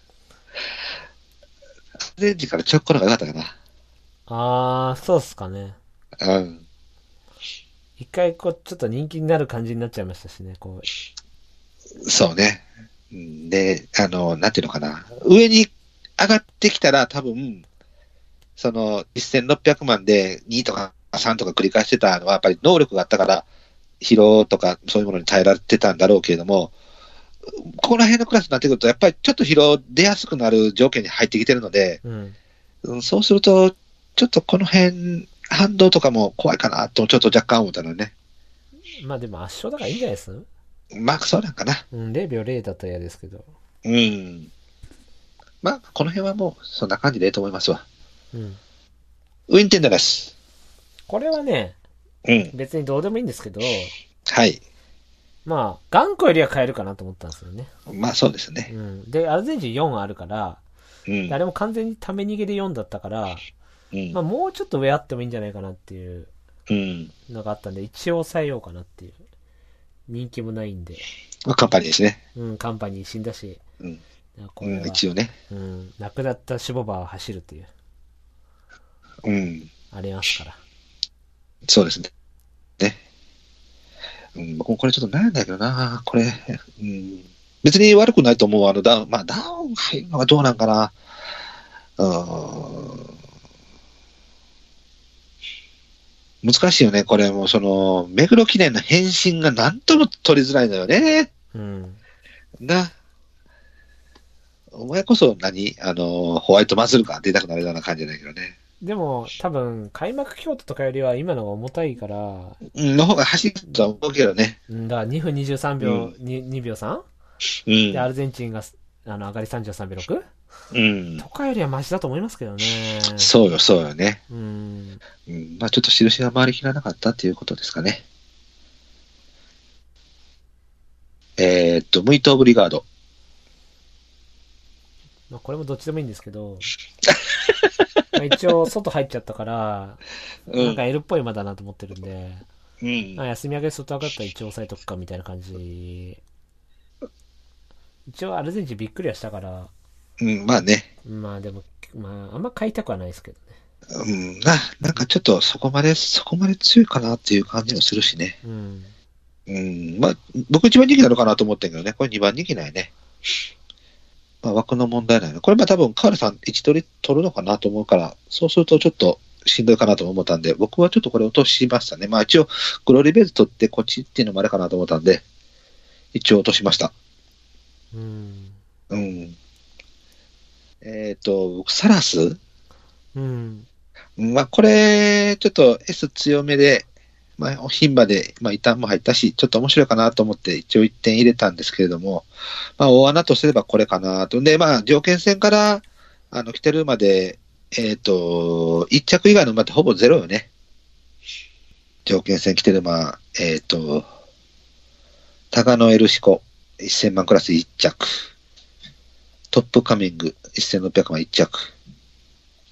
S2: アルゼンチンから直行の方が良かったかな。
S1: あー、そうっすかね。
S2: うん。
S1: 一回こう、ちょっと人気になる感じになっちゃいましたしね、こ
S2: う。そうね。で、あの、なんていうのかな。上に上がってきたら多分、その、せんろっぴゃくまんでにとかさんとか繰り返してたのは、やっぱり能力があったから、疲労とかそういうものに耐えられてたんだろうけれども、ここら辺のクラスになってくると、やっぱりちょっと疲労出やすくなる条件に入ってきてるので、
S1: うん
S2: うん、そうすると、ちょっとこの辺、反動とかも怖いかなと、ちょっと若干思ったのね。
S1: まあでも圧勝だからいいんじゃないです
S2: まあ、そうなんかな。
S1: うん、れいびょうれいだったら嫌ですけど。
S2: うん。まあ、この辺はもう、そんな感じでいいと思いますわ。
S1: うん。
S2: ウィンテンダーです。
S1: これはね、
S2: うん。
S1: 別にどうでもいいんですけど、
S2: はい。
S1: まあ、頑固よりは買えるかなと思ったんですよね。
S2: まあ、そうですね。
S1: うん。で、アルゼンチンよんあるから、
S2: うん。
S1: あれも完全にため逃げでよんだったから、
S2: うん。
S1: まあもうちょっと上あってもいいんじゃないかなっていうのがあったんで、一応抑えようかなっていう。人気もないんで。
S2: まあ、カンパニーですね。
S1: うん、カンパニー死んだし。
S2: うん。
S1: これは、
S2: うん、一応ね。
S1: うん、亡くなったシュボバーは走るっていう。
S2: うん。
S1: ありますから。
S2: そうですね。ね。うん、僕もこれちょっと悩んだけどな、これ。うん。別に悪くないと思う。あの、ダウン、まあ、ダウン入るのはどうなんかな。うん。難しいよね、これも、その、目黒記念の返信が何とも取りづらいのよね。
S1: うん。
S2: な。お前こそ何あの、ホワイトマズルが出たくなるような感じじゃないけどね。
S1: でも、多分、開幕京都とかよりは今のが重たいから、
S2: の方が走るとは思うけどね。
S1: うんだからにふんにじゅうさんびょう、うん、に, にびょう さん?
S2: うん。
S1: で、アルゼンチンが、あの、上がりさんじゅうさんびょうろく?
S2: うん。
S1: とかよりはマシだと思いますけどね。
S2: そうよ、そうよね。
S1: うん。
S2: うん、まあちょっと印が回りきらなかったっていうことですかね。えー、っと、ムイトーブリガード。
S1: まあこれもどっちでもいいんですけど、まあ一応外入っちゃったから、うん、なんか L っぽい馬だなと思ってるんで、うん、まあ休み明けで外上がったら一応抑えとくかみたいな感じ。一応アルゼンチンびっくりはしたから、
S2: うん、まあね。
S1: まあでも、まああんま買いたくはないですけどね。
S2: うん、な、なんかちょっとそこまで、そこまで強いかなっていう感じもするしね。うん。うん、まあ、僕一番人気なのかなと思ってんけどね、これ二番人気ないね。まあ枠の問題ないの。これまあ多分、カールさん一取り取るのかなと思うから、そうするとちょっとしんどいかなと思ったんで、僕はちょっとこれ落としましたね。まあ一応、グローリーベース取ってこっちっていうのもあれかなと思ったんで、一応落としました。うん。うん。えっ、ー、と、僕、サラスうん。まあ、これ、ちょっと S 強めで、まあ、牝馬で、まあ、異端も入ったし、ちょっと面白いかなと思って、一応いってん入れたんですけれども、まあ、大穴とすればこれかなと。で、まあ、条件戦から、あの、来てる馬で、えっ、ー、と、いっ着以外の馬ってほぼゼロよね。条件戦来てる馬、えっ、ー、と、タガノエルシコ、せんまんクラスいっ着。トップカミング、せんろっぴゃくまんいっ着。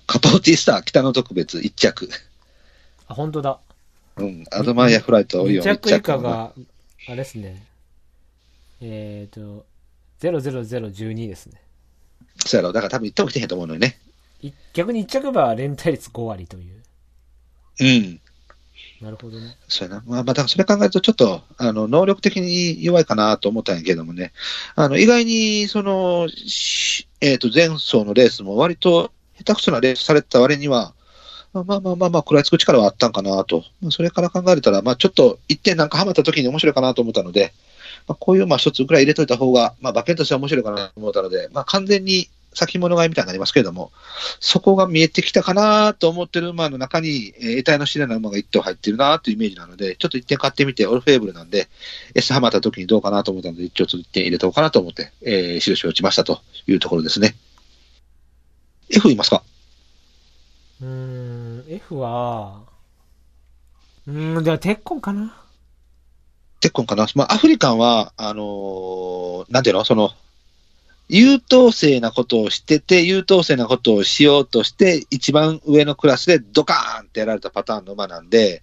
S2: カポーティスター北の特別いっ着。
S1: あ、本当だ。
S2: うん。アドマイヤフライトオリオンいっ着。
S1: に着以下が、あれですね。えっ、ー、と、ゼロゼロゼロいちにですね。
S2: そうやろ。だから多分いっても来てへんと思うのにね。
S1: 逆にいっ着馬は連帯率ご割という。
S2: うん。
S1: なるほどね。
S2: そうやな。まあ、まあ、だからそれ考えるとちょっと、あの、能力的に弱いかなと思ったんやけどもね。あの、意外に、その、えっ、ー、と、前走のレースも割と下手くそなレースされてた割には、まあまあまあまあ、まあ、食らいつく力はあったんかなと。まあ、それから考えたら、まあちょっと一点なんかハマった時に面白いかなと思ったので、まあ、こういうまあ一つぐらい入れといた方が、まあ馬券としては面白いかなと思ったので、まあ完全に先物買いみたいになりますけれども、そこが見えてきたかなと思ってる馬の中に、えー、得体の知れない馬が一頭入ってるなというイメージなので、ちょっと一点買ってみて、オルフェーブルなんで、S ハマった時にどうかなと思ったので、一応一点入れとこうかなと思って、えー、印を打ちましたというところですね。F いますか？
S1: うーん、F は、うーん、では、鉄痕かな
S2: 鉄痕かな。まあ、アフリカンは、あのー、なんていうのその、優等生なことをしてて、優等生なことをしようとして、一番上のクラスでドカーンってやられたパターンの馬なんで、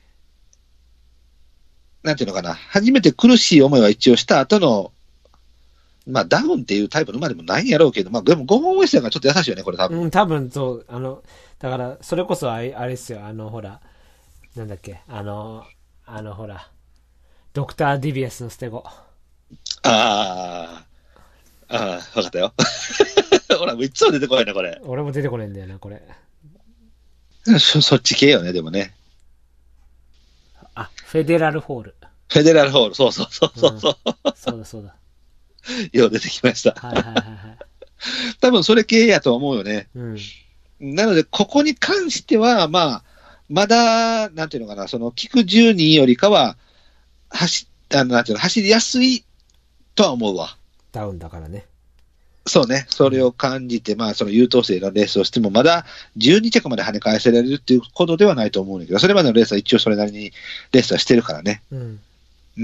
S2: なんていうのかな。初めて苦しい思いは一応した後の、まあ、ダウンっていうタイプの馬でもないんやろうけど、まあ、でもごほんウエストがちょっと優しいよね、これ多分。
S1: うん、多分そう、あの、だから、それこそあれ、あれですよ、あの、ほら、なんだっけ、あの、あの、ほら、ドクター・ディビエスの捨て子。
S2: ああ、ああ、わかったよ。ほら、もういつも出てこないな、これ。
S1: 俺も出てこないんだよな、これ。
S2: そ、そっち系よね、でもね。
S1: あ、フェデラルホール。
S2: フェデラルホール、そうそうそうそう。うん、
S1: そうだそうだ。
S2: よう出てきました。
S1: はいはいはいはい。
S2: 多分それ系やと思うよね。
S1: うん。
S2: なので、ここに関しては、まあ、まだ、なんていうのかな、その、菊じゅうによりかは、走、あの、なんていうの、走りやすいとは思うわ。
S1: ダウンだからね。
S2: そうね。それを感じて、うん、まあ、その優等生のレースをしても、まだじゅうに着まで跳ね返せられるっていうことではないと思うんだけど、それまでのレースは一応それなりにレースはしてるからね。
S1: うん。
S2: うん。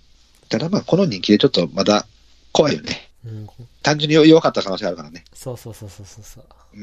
S2: ただまあ、この人気でちょっとまだ怖いよね。
S1: うん、
S2: 単純に弱かった可能性があるからね。
S1: そうそうそうそうそう。
S2: うん。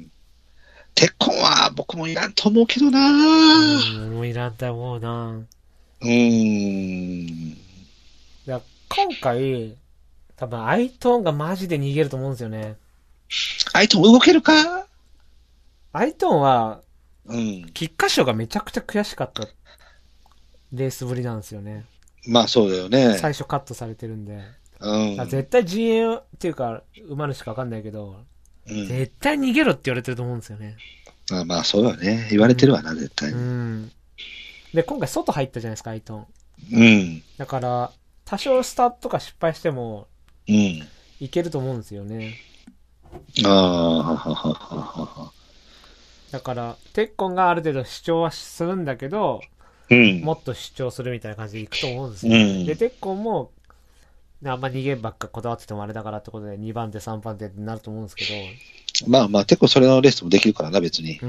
S2: 鉄痕は僕もいらんと思うけどな
S1: ぁ。うん、もういらんと思うな
S2: ぁ。うーん。
S1: 今回、多分アイトーンがマジで逃げると思うんですよね。
S2: アイトーン動けるか？
S1: アイトーンは、
S2: うん。
S1: 菊花賞がめちゃくちゃ悔しかったレースぶりなんですよね。
S2: まあそうだよね。
S1: 最初カットされてるんで。
S2: うん。
S1: 絶対 ジーエー っていうか、馬主かわかんないけど、うん、絶対逃げろって言われてると思うんですよね。
S2: あまあそうだね。言われてるわな、うん、絶対に。
S1: うん。で、今回外入ったじゃないですか、アイトーン。
S2: うん。
S1: だから、多少スタートとか失敗しても、
S2: うん。
S1: いけると思うんですよね。
S2: ああ、はははは。
S1: だから、テッコンがある程度主張はするんだけど、
S2: うん、
S1: もっと主張するみたいな感じでいくと思うんですよ、ね。うん、で、テッコンも、あんま逃げばっかこだわっててもあれだからってことでにばん手さんばん手ってなると思うんですけ
S2: ど。まあまあ、結構それのレースもできるからな、別に。
S1: うん。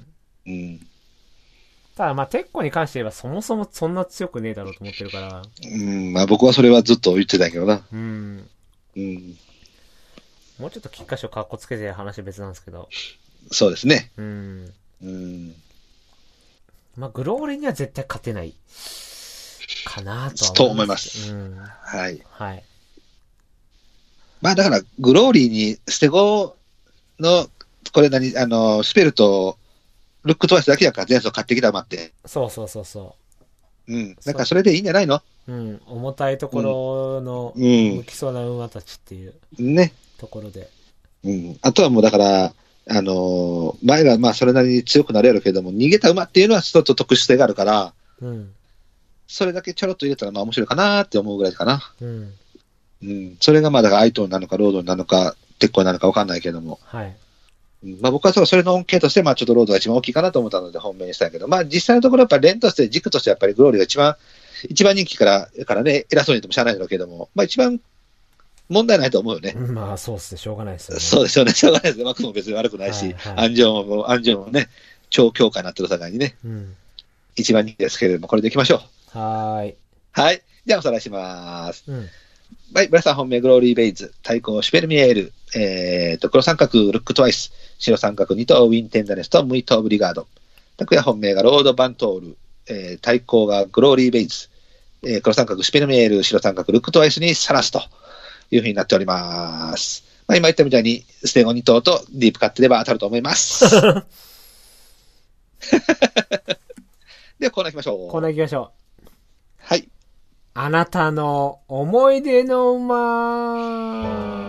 S2: うん。
S1: ただまあ、テッコンに関して言えばそもそもそんな強くねえだろうと思ってるから。
S2: うん、まあ僕はそれはずっと言ってたけどな。
S1: うん。
S2: うん。
S1: もうちょっと菊花賞かっこつけて話別なんですけど。
S2: そうですね。
S1: うん。
S2: うん。
S1: まあ、グローリーには絶対勝てない。かなとは
S2: と思います。
S1: うん。
S2: はい。
S1: はい。
S2: まあだから、グローリーにステゴの、これ何、あの、スペルと、ルックトワイスだけやから前走買ってきた馬って。
S1: そうそうそうそう。
S2: うん。なんかそれでいいんじゃないの？
S1: うん。重たいところの、向きそうな馬たちっていう。
S2: ね。
S1: ところで。
S2: うん。あとはもうだから、あのー、前がまあそれなりに強くなれるけども、逃げた馬っていうのはちょっと特殊性があるから、
S1: うん。
S2: それだけちょろっと入れたらまあ面白いかなって思うぐらいかな。
S1: うん。
S2: うん。それがまあだからアイトンなのかロードなのか、鉄鋼なのか分かんないけども。
S1: はい。
S2: うん、まあ僕はそれの恩恵としてまあちょっとロードが一番大きいかなと思ったので本命にしたけど、まあ実際のところやっぱり連として軸としてやっぱりグローリーが一番、一番人気から、からね、偉そうに言ってもしゃあないだろうけども、まあ一番問題ないと思うよね。
S1: まあそうっすね、しょうがないですよね。
S2: そうですよね、しょうがないですね。マックスも別に悪くないし、はいはい、アンジョンも、アンジョンもね、超強化になってる境にね、うん、一番人気ですけれども、これでいきましょう。
S1: はーい。
S2: はい。じゃあおさらいします。
S1: うん、
S2: はい、ブラさん本命グローリーベイズ、対抗シュペルミエール、えーと、黒三角ルックトワイス、白三角に頭ウィンテンダネスとムイトブリガード。拓也本命がロードバントール、えー、対抗がグローリーベイズ、えー、黒三角シュペルミエール、白三角ルックトワイスにさらすというふうになっております。まあ、今言ったみたいにステゴに頭とディープ買ってれば当たると思います。ではコーナー行きましょう。
S1: コーナー行きましょう。
S2: はい。
S1: あなたの思い出の馬。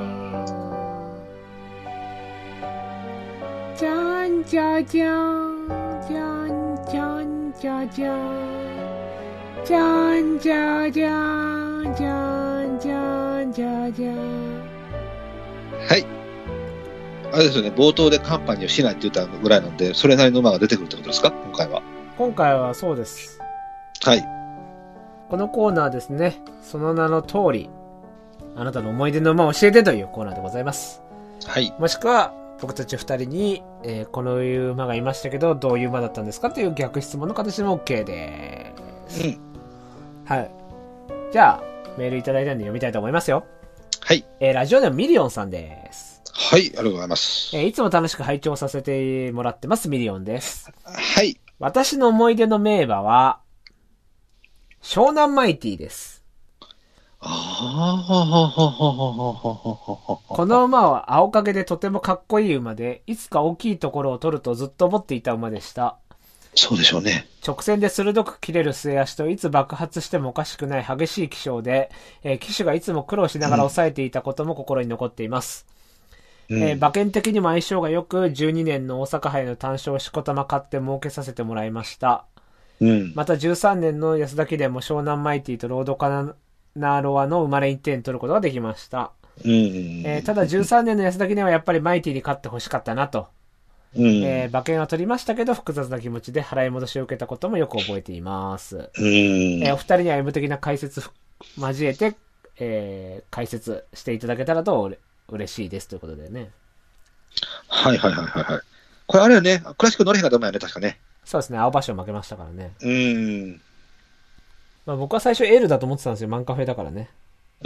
S1: じゃんじゃじゃん、じゃんじゃんじゃじゃん、じゃんじゃじゃん、じゃんじゃんじゃじゃん。
S2: はい。あれですよね、冒頭でカンパニーをしないって言ったぐらいなんで、それなりの馬が出てくるってことですか、今回は。
S1: 今回はそうです。
S2: はい。
S1: このコーナーですね、その名の通り、あなたの思い出の馬を教えてというコーナーでございます。はい。もしくは、僕たち二人に、えー、このいう馬がいましたけど、どういう馬だったんですかという逆質問の形でも OK です。うん。はい。じゃあ、メールいただいたんで読みたいと思いますよ。はい。えー、ラジオネームミリオンさんです。
S2: はい、ありがとうございます。
S1: えー、いつも楽しく拝聴させてもらってます、ミリオンです。
S2: はい。
S1: 私の思い出の名馬は、湘南マイティです。この馬は青影でとてもかっこいい馬で、いつか大きいところを取るとずっと思っていた馬でした。
S2: そうでしょうね。
S1: 直線で鋭く切れる末足といつ爆発してもおかしくない激しい気性で、えー、騎手がいつも苦労しながら抑えていたことも心に残っています。うんえー、馬券的にも相性が良く、じゅうにねんの大阪杯の単勝をしこたま買って儲けさせてもらいました。うん、またじゅうさんねんの安田記念も湘南マイティとロードカナロアの生まれいってん取ることができました。うんえー、ただじゅうさんねんの安田記念はやっぱりマイティに勝ってほしかったなと。うんえー、馬券は取りましたけど複雑な気持ちで払い戻しを受けたこともよく覚えています。うんえー、お二人には M 的な解説交えて、えー、解説していただけたらと嬉しいですということでね。
S2: はいはいはいはい。これあれよね、クラシック乗れへんかった馬よね、確かね。
S1: そうですね、青葉賞負けましたからね。うん。まあ僕は最初 L だと思ってたんですよ、マンカフェだからね。うん。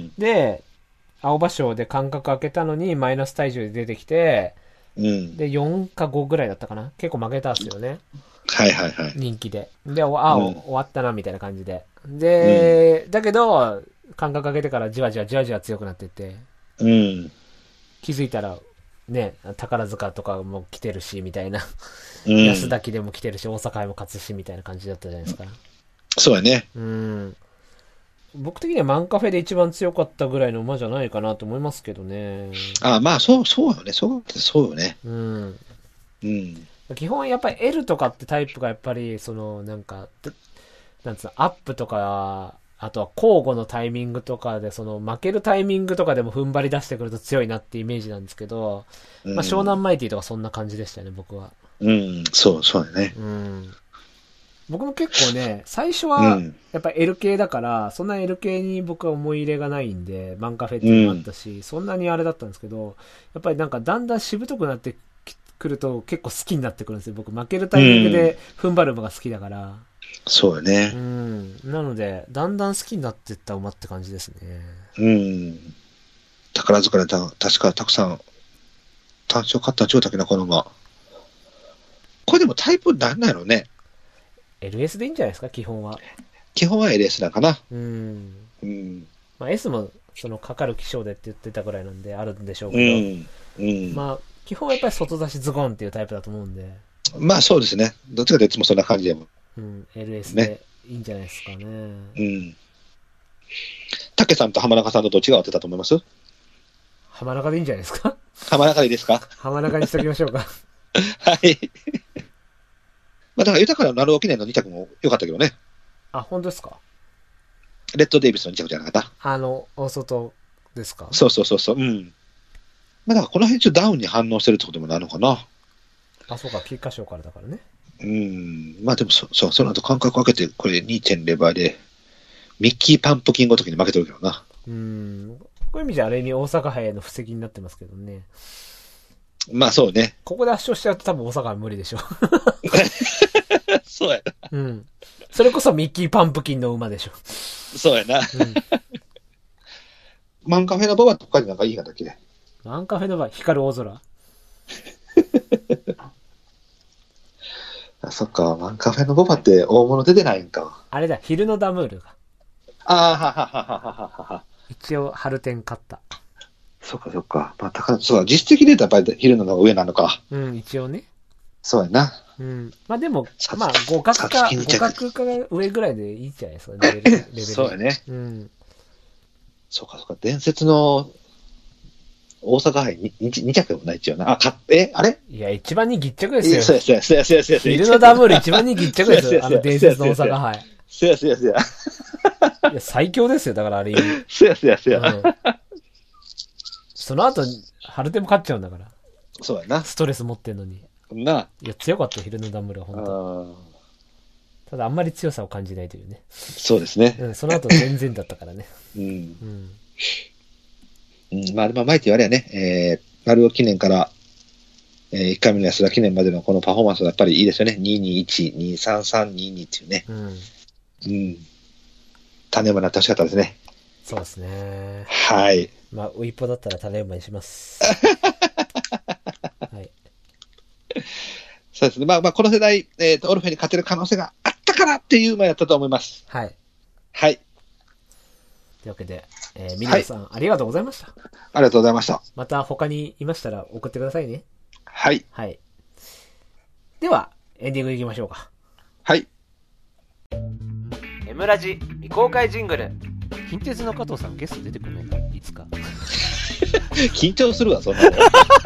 S1: で、青葉賞で間隔開けたのにマイナス体重で出てきて、うん。で、よんかごぐらいだったかな。結構負けたんですよね。
S2: はいはいはい。
S1: 人気で。で、あ、うん、終わったな、みたいな感じで。で、うん、だけど、間隔開けてからじわじわじわじわ強くなっていって、うん。気づいたら、ね、宝塚とかも来てるし、みたいな。うん、安田記でも来てるし、大阪も勝つし、みたいな感じだったじゃないですか。
S2: そうやね。
S1: うん。僕的にはマンカフェで一番強かったぐらいの馬じゃないかなと思いますけどね。あ
S2: あ、まあ、そう、そうよね。そう、そうよね。
S1: うん。うん。基本やっぱり L とかってタイプがやっぱり、その、なんか、なんつうの、アップとか、あとは交互のタイミングとかで、その負けるタイミングとかでも踏ん張り出してくると強いなってイメージなんですけど、うん、まあ湘南マイティとかそんな感じでしたよね、僕は。
S2: うん、そう、そうだね。
S1: うん。僕も結構ね、最初はやっぱ L 系だから、そんな L 系に僕は思い入れがないんで、マンカフェっていうのもあったし、うん、そんなにあれだったんですけど、やっぱりなんかだんだんしぶとくなってくると結構好きになってくるんですよ。僕負けるタイミングで踏ん張る馬が好きだから。うん
S2: そうよね。
S1: うん。なので、だんだん好きになっていった馬って感じですね。
S2: うん。宝塚でた確かたくさん単勝買ったんちゃうたっけな、この馬。これでもタイプなんなんやろね。
S1: エルエス でいいんじゃないですか、基本は。
S2: 基本は エルエス なんかな。
S1: うん。うん。まあ S も、その、かかる気象でって言ってたぐらいなんであるんでしょうけど。うん。うん、まあ、基本はやっぱり外差しズゴンっていうタイプだと思うんで。
S2: まあそうですね。どっちかというといつもそんな感じでも。
S1: うん、エルエス でいいんじゃないですかね。ねうん。
S2: 竹さんと浜中さんとどっちが合ってたと思います？
S1: 浜中でいいんじゃないですか？
S2: 浜中でいいですか？
S1: 浜中にしときましょうか。
S2: はい。まあだから豊かな鳴尾記念のに着も良かったけどね。
S1: あ、本当ですか？
S2: レッドデイビスのに着じゃなかった？
S1: あの、大外ですか？
S2: そうそうそうそう。うん。まあだからこの辺ちょっとダウンに反応してるってこともなるのかな。
S1: あ、そうか、菊花賞からだからね。
S2: うん。まあでもそ、そう、その後間隔を空けて、これ にてんゼロ 倍で、ミッキーパンプキンごときに負けてるけどな。
S1: うん。こういう意味じゃある意味大阪杯の布石になってますけどね。
S2: まあそうね。
S1: ここで圧勝しちゃうと多分大阪は無理でしょ。
S2: そうやな。
S1: うん。それこそミッキーパンプキンの馬でしょ。
S2: そうやな。うん、 マンカフェのボバとかになんかいいかだっけね。
S1: マンカフェのボバ、光る大空
S2: あ、そっか、マンカフェのボバって大物出てないんか。
S1: あれだ、昼のダムールが。
S2: ああ、はははははは。
S1: 一応、春天勝った。
S2: そっかそっか。まあ、高そう、実績で言うとやっぱり昼の方が上なのか。
S1: うん、一応ね。
S2: そうやな。
S1: うん。まあでも、まあ、互角か、互角か上ぐらいでいいんじゃないですか、レベル。レベル
S2: そうやね。
S1: うん。
S2: そうかそうか。伝説の大阪杯にに着でもないっちゃうな。あ、か、え、あれ
S1: いや、一番にぎっちゃくですよ。
S2: そうやそうやそうやそうやそうや。
S1: 昼のダブル一番にぎっちゃくですよ。あの伝説の大阪杯。
S2: そうやそうやそうや。
S1: いや、最強ですよ、だからあれ意味。
S2: そうやそうやそうや。
S1: うん、その後、春手も勝っちゃうんだから。
S2: そうやな。
S1: ストレス持ってんのに。
S2: な。
S1: いや、強かったよ、昼のダブルは、本当。ただ、あんまり強さを感じないというね。
S2: そうですね。
S1: うん、その後全然だったからね。
S2: うん。うんうん、まあ、まあ、前って言われやね、えー、丸尾記念から、えー、いっかいめの安田記念までのこのパフォーマンスはやっぱりいいですよね。にーにーいち、にーさんさんにーにーっていうね。うん。うん。種馬になってほしかったですね。
S1: そうですね。
S2: はい。
S1: まあ、ウイポだったら種馬にします。はい。
S2: そうですね。まあ、まあ、この世代、えっと、オルフェに勝てる可能性があったからっていう馬やったと思います。
S1: はい。
S2: はい。
S1: というわけで、えー、ミリオさん、はい、ありがとうございました。
S2: ありがとうございました。
S1: また他にいましたら送ってくださいね。
S2: はい。
S1: はい。では、エンディングいきましょうか。
S2: はい。
S1: エムラジ未公開ジングル。近鉄の加藤さんゲスト出てくるのかいつか。
S2: 緊張するわ、そんなの。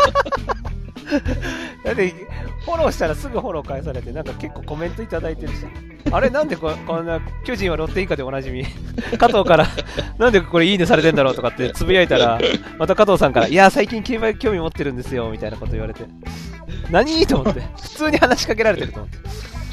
S1: だってフォローしたらすぐフォロー返されて、なんか結構コメントいただいてるし、あれなんで こ, こんな巨人はロッテ以下でおなじみ加藤からなんでこれいいねされてんだろうとかってつぶやいたら、また加藤さんからいや最近競馬興味持ってるんですよみたいなこと言われて、何と思って普通に話しかけられてると思って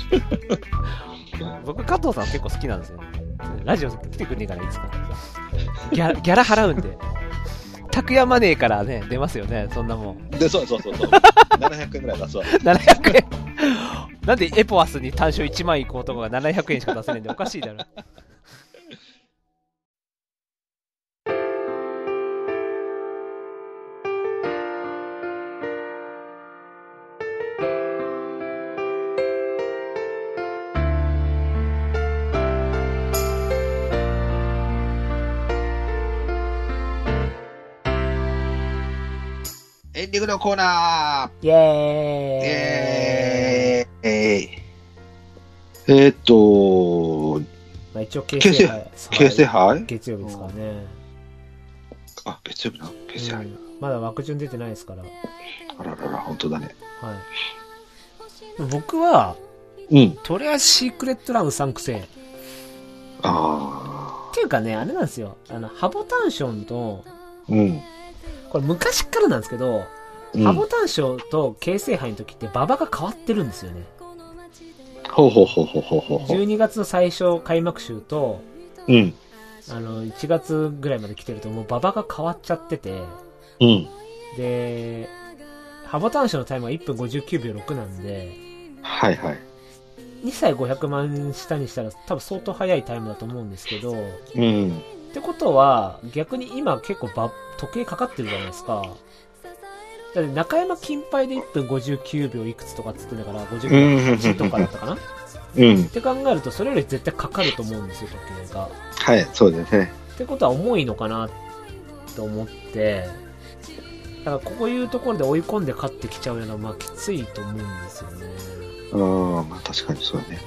S1: 僕加藤さん結構好きなんですよね。ラジオ来てくんねえかないつか。ギャラ、ギャラ払うんで拓也マネーからね出ますよね、そんなもん
S2: で。そうそうそうそうななひゃくえんぐらい出すわ。
S1: ななひゃくえんなんでエポアスに単勝いちまんいこうとかがななひゃくえんしか出せないんでおかしいだろ。
S2: エンディングのコーナ
S1: ーイェーイイ
S2: ェーイえー、っと、
S1: まあ、一応形成杯
S2: 形成杯
S1: 月曜日ですからね。
S2: あ、月曜日な形成杯、うん、
S1: まだ枠順出てないですから。
S2: あららら、本当だね。
S1: はい。僕は、うん。とりあえずシークレットラムさん癖。
S2: ああ。
S1: っていうかね、あれなんですよ。あの、ハボタンションと、
S2: うん。
S1: これ昔からなんですけど、うん、ハボタン賞と形成杯の時って馬場が変わってるんですよね。
S2: ほうほうほうほうほうほう。
S1: じゅうにがつの最初開幕週と、
S2: うん。
S1: あの、いちがつぐらいまで来てるともう馬場が変わっちゃってて、
S2: うん。
S1: で、ハボタン賞のタイムはいっぷんごじゅうきゅうびょうろくなんで、
S2: はいはい。
S1: にさいごひゃくまん下にしたら多分相当速いタイムだと思うんですけど、
S2: うん。
S1: ってことは、逆に今結構ば時計かかってるじゃないですか。だって中山金杯でいっぷんごじゅうきゅうびょういくつとかっつってんだから、ごじゅうきゅうびょうはちとかだったかな、うん。って考えると、それより絶対かかると思うんですよ、時計が。
S2: はい、そうですね。
S1: ってことは重いのかなと思って、だからこういうところで追い込んで勝ってきちゃうのは、まあきついと思うんですよね。
S2: うん、まあ確かにそうだね。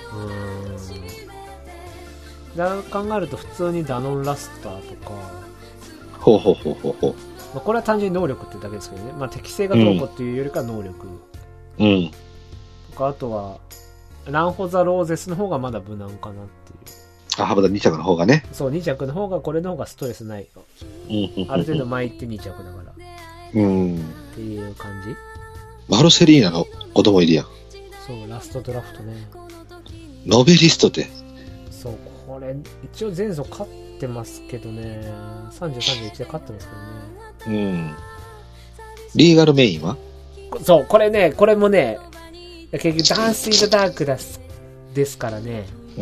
S1: うん。だから考えると、普通にダノンラスターとか、
S2: ほうほうほうほうほう。
S1: まあ、これは単純に能力ってだけですけどね。まあ適性がどうこうっていうよりか能力。
S2: うん。
S1: とか、あとは、ランホザローゼスの方がまだ無難かなっていう。
S2: あ、ハボタンに着の方がね。
S1: そう、に着の方が、これの方がストレスないよ。うん。ある程度巻いてに着だから。
S2: うん。
S1: っていう感じ。
S2: マルセリーナの子供いるやん。
S1: そう、ラストドラフトね。
S2: ノベリストって。
S1: そう、これ、一応前走勝ってますけどね。さんじゅう、さんじゅういちで勝ってますけどね。
S2: うん。リーガルメインは
S1: そう、これね、これもね、結局ダンスインザダークですですからね。
S2: うん。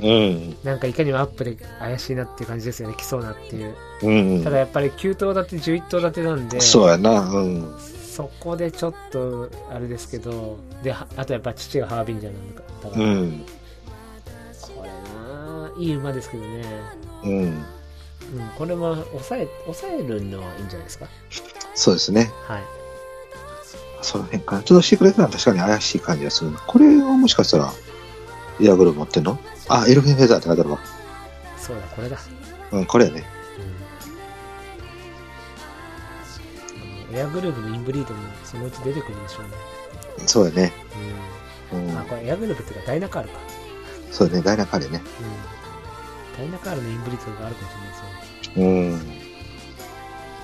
S1: なんかいかにもアップで怪しいなっていう感じですよね、来そうなっていう。
S2: うん。
S1: ただやっぱりきゅう棟建て、じゅういち棟建てなんで。
S2: そうやな、うん。
S1: そこでちょっと、あれですけど、で、あとやっぱ父がハービンジャーなんだから。
S2: うん。
S1: これなぁ、いい馬ですけどね。
S2: うん。うん、
S1: これも抑え、抑えるのはいいんじゃないですか。
S2: そうですね。
S1: はい。
S2: その辺かな。ちょっとシークレットは確かに怪しい感じがする。これはもしかしたら、エアグルー持ってんの？あ、エルフィンフェザーって書いてあるわ。
S1: そうだ、これだ。
S2: うん、これやね。
S1: うん、エアグルーヴのインブリードもそのうち出てくるでしょうね。
S2: そうやね。
S1: うん。うん、あ、これエアグルーヴっていうかダイナカールか。
S2: そうやね、ダイナカールね。
S1: うん。ダイナカールのインブリードがあるかもしれないです
S2: よね。うん。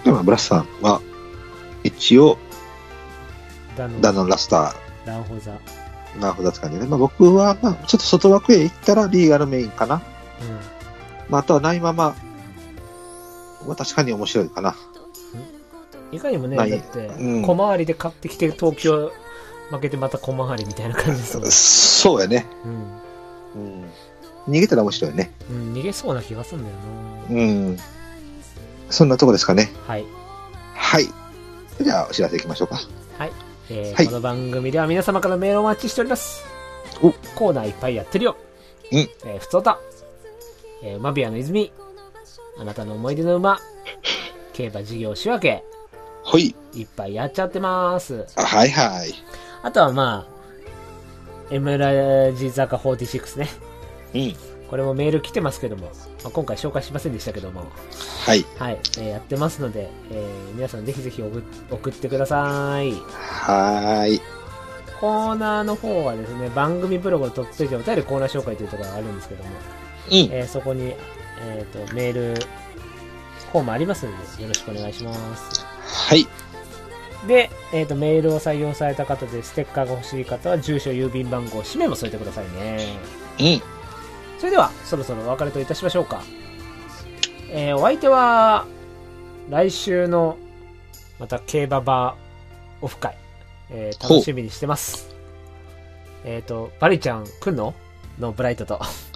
S2: でも、ブラスさんは、一応、ダノン、ダノンラスタ
S1: ー。ランホザ。
S2: ランホザって感じね。まあ僕は、まあ、ちょっと外枠へ行ったらリーガルメインかな。うん。まあ、あとはないまま、まあ、確かに面白いかな。
S1: いかにもね、だって、小回りで買ってきて東京負けてまた小回りみたいな感じですもんね。
S2: そうやね。うん。うん。逃げたら面白いね。
S1: うん、逃げそうな気がするんだよな。
S2: うん。そんなとこですかね。
S1: はい。
S2: はい。じゃあ、お知らせいきましょうか。
S1: はい。えーはい、この番組では皆様からメールをお待ちしております。
S2: お
S1: コーナーいっぱいやってるよ。
S2: うん。
S1: えー、ふつおた。えー、馬ビアの泉。あなたの思い出の馬。競馬事業仕分け。
S2: はい。
S1: いっぱいやっちゃってます。
S2: はいはい。
S1: あとはまあ、エムラジ坂フォーティシックスね。
S2: うん。
S1: これもメール来てますけども、まあ、今回紹介しませんでしたけども。
S2: はい。
S1: はい。えー、やってますので、えー、皆さんぜひぜひ送ってください。
S2: はーい。
S1: コーナーの方はですね、番組ブログのトップページお便りコーナー紹介というところがあるんですけども、
S2: うん。
S1: えー、そこに、えっと、メール、フォームありますので、よろしくお願いします。
S2: はい。
S1: で、えっと、メールを採用された方で、ステッカーが欲しい方は、住所、郵便番号、氏名も添えてくださいね。
S2: うん。
S1: それでは、そろそろお別れといたしましょうか。えー、お相手は、来週の、また、競馬バーオフ会、えー、楽しみにしてます。えっと、バリちゃん来んののブライトと。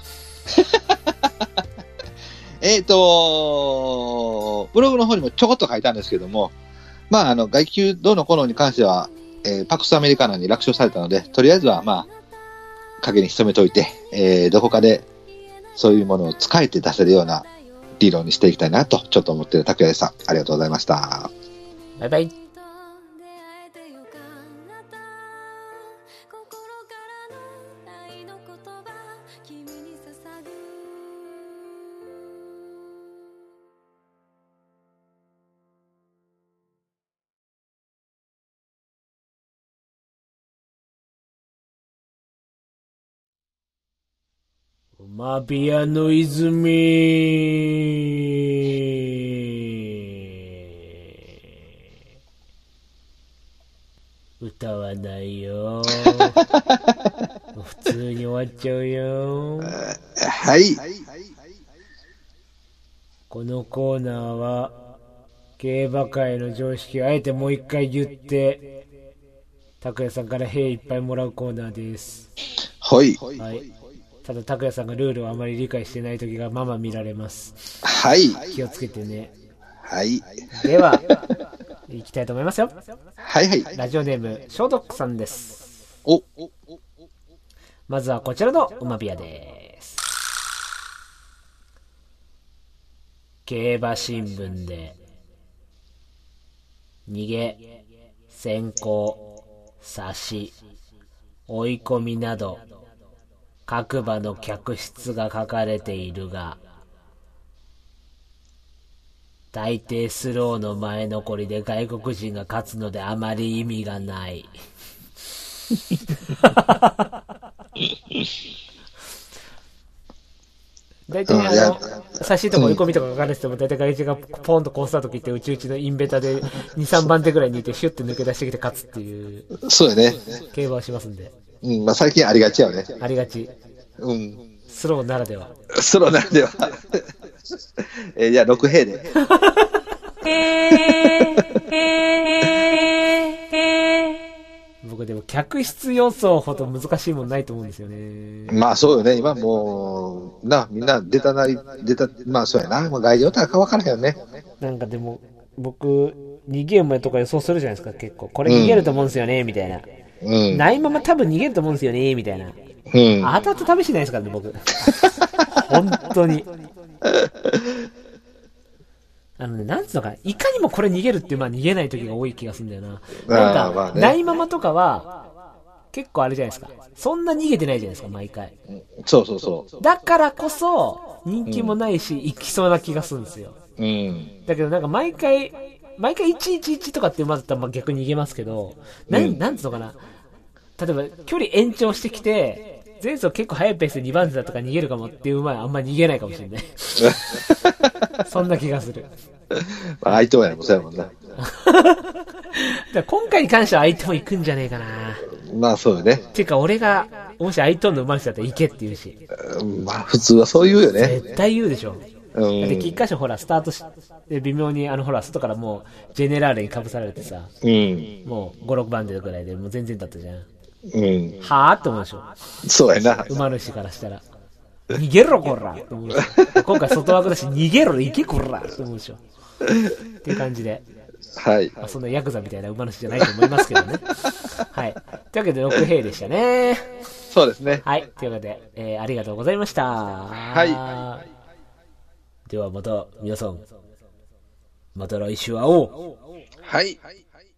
S2: えっと、ブログの方にもちょこっと書いたんですけども、まあ、あの、外球どうのこうのに関しては、えー、パクスアメリカナに楽勝されたので、とりあえずは、まあ、影に潜めといて、えー、どこかで、そういうものを使えて出せるような理論にしていきたいなと、ちょっと思っている拓也さん、ありがとうございました。
S1: バイバイ。馬ビアの泉歌わないよ普通に終わっちゃうよ。
S2: はい。
S1: このコーナーは競馬界の常識をあえてもう一回言って拓也さんから兵いっぱいもらうコーナーです。
S2: はい、
S1: はい、ただ拓也さんがルールをあまり理解してない時がまま見られます。
S2: はい、
S1: 気をつけてね。
S2: はい。
S1: では行きたいと思いますよ。
S2: はいはい。
S1: ラジオネームショードックさんです。
S2: お
S1: まずはこちらの馬ビアです。競馬新聞で逃げ、先行、差し、追い込みなど各馬の客室が書かれているが、大抵スローの前残りで外国人が勝つのであまり意味がない大体あの差しとか追い込みとか書かれてても大体外人がポンとコースタート切ってうちうちのインベタでに、さんばん手ぐらいにいてシュッて抜け出してきて勝つっていう
S2: そうやね
S1: 競馬をしますんで、
S2: うん、まあ最近ありがちやよね。
S1: ありがち。
S2: うん。
S1: スローならでは。
S2: スローならでは。えー、じゃあろく兵で。
S1: 僕でも客室予想ほど難しいもんないと思うんですよね。
S2: まあそうよね。今もな、みんな出たなり、出た、まあそうやな。もう外情とは分からへんよね。
S1: なんかでも、僕、逃げ馬とか予想するじゃないですか、結構。これ逃げると思うんですよね、みたいな。うん。ないまま多分逃げると思うんですよね、みたいな。うん。当たった試しないですからね、僕。本当に。あのね、なんつうのかな、いかにもこれ逃げるって、まあ逃げない時が多い気がするんだよな。なんか、ね、ないままとかは、結構あれじゃないですか。そんな逃げてないじゃないですか、毎回。
S2: そうそうそう。
S1: だからこそ、人気もないし、行きそうな気がするんですよ。うん。だけどなんか毎回、毎回いちいちいちとかって馬だったらまあ逆に逃げますけど、なん、なんつうのかな。例えば、距離延長してきて、前走結構速いペースでにばん手だとか逃げるかもっていう馬はあんまり逃げないかもしれない。そんな気がする。
S2: まあ、相手はやもそうやもんな。
S1: だ今回に関しては相手も行くんじゃねえかな。
S2: まあそうよね。
S1: っていうか俺が、もし相手の馬主だったら行けって言うし。
S2: まあ普通はそう言うよね。
S1: 絶対言うでしょ。うん、で、菊花賞ほら、スタートして、微妙に、あの、ほら、外からもう、ジェネラーレに被されてさ、うん、もう、ご、ろくばん手ぐらいで、もう全然だったじゃん。うん。はぁって思うでしょ。
S2: そうやな。
S1: 馬主からしたら。逃げろ、こらって思うでしょ。今回外枠だし、逃げろ、行け、こらって思うでしょ。っていう感じで。はい。まあ、そんなヤクザみたいな馬主じゃないと思いますけどね。はい。というわけで、ろく兵でしたね。
S2: そうですね。
S1: はい。というわけで、えー、ありがとうございました。はい。ではまた皆さん、また来週会おう。
S2: はい。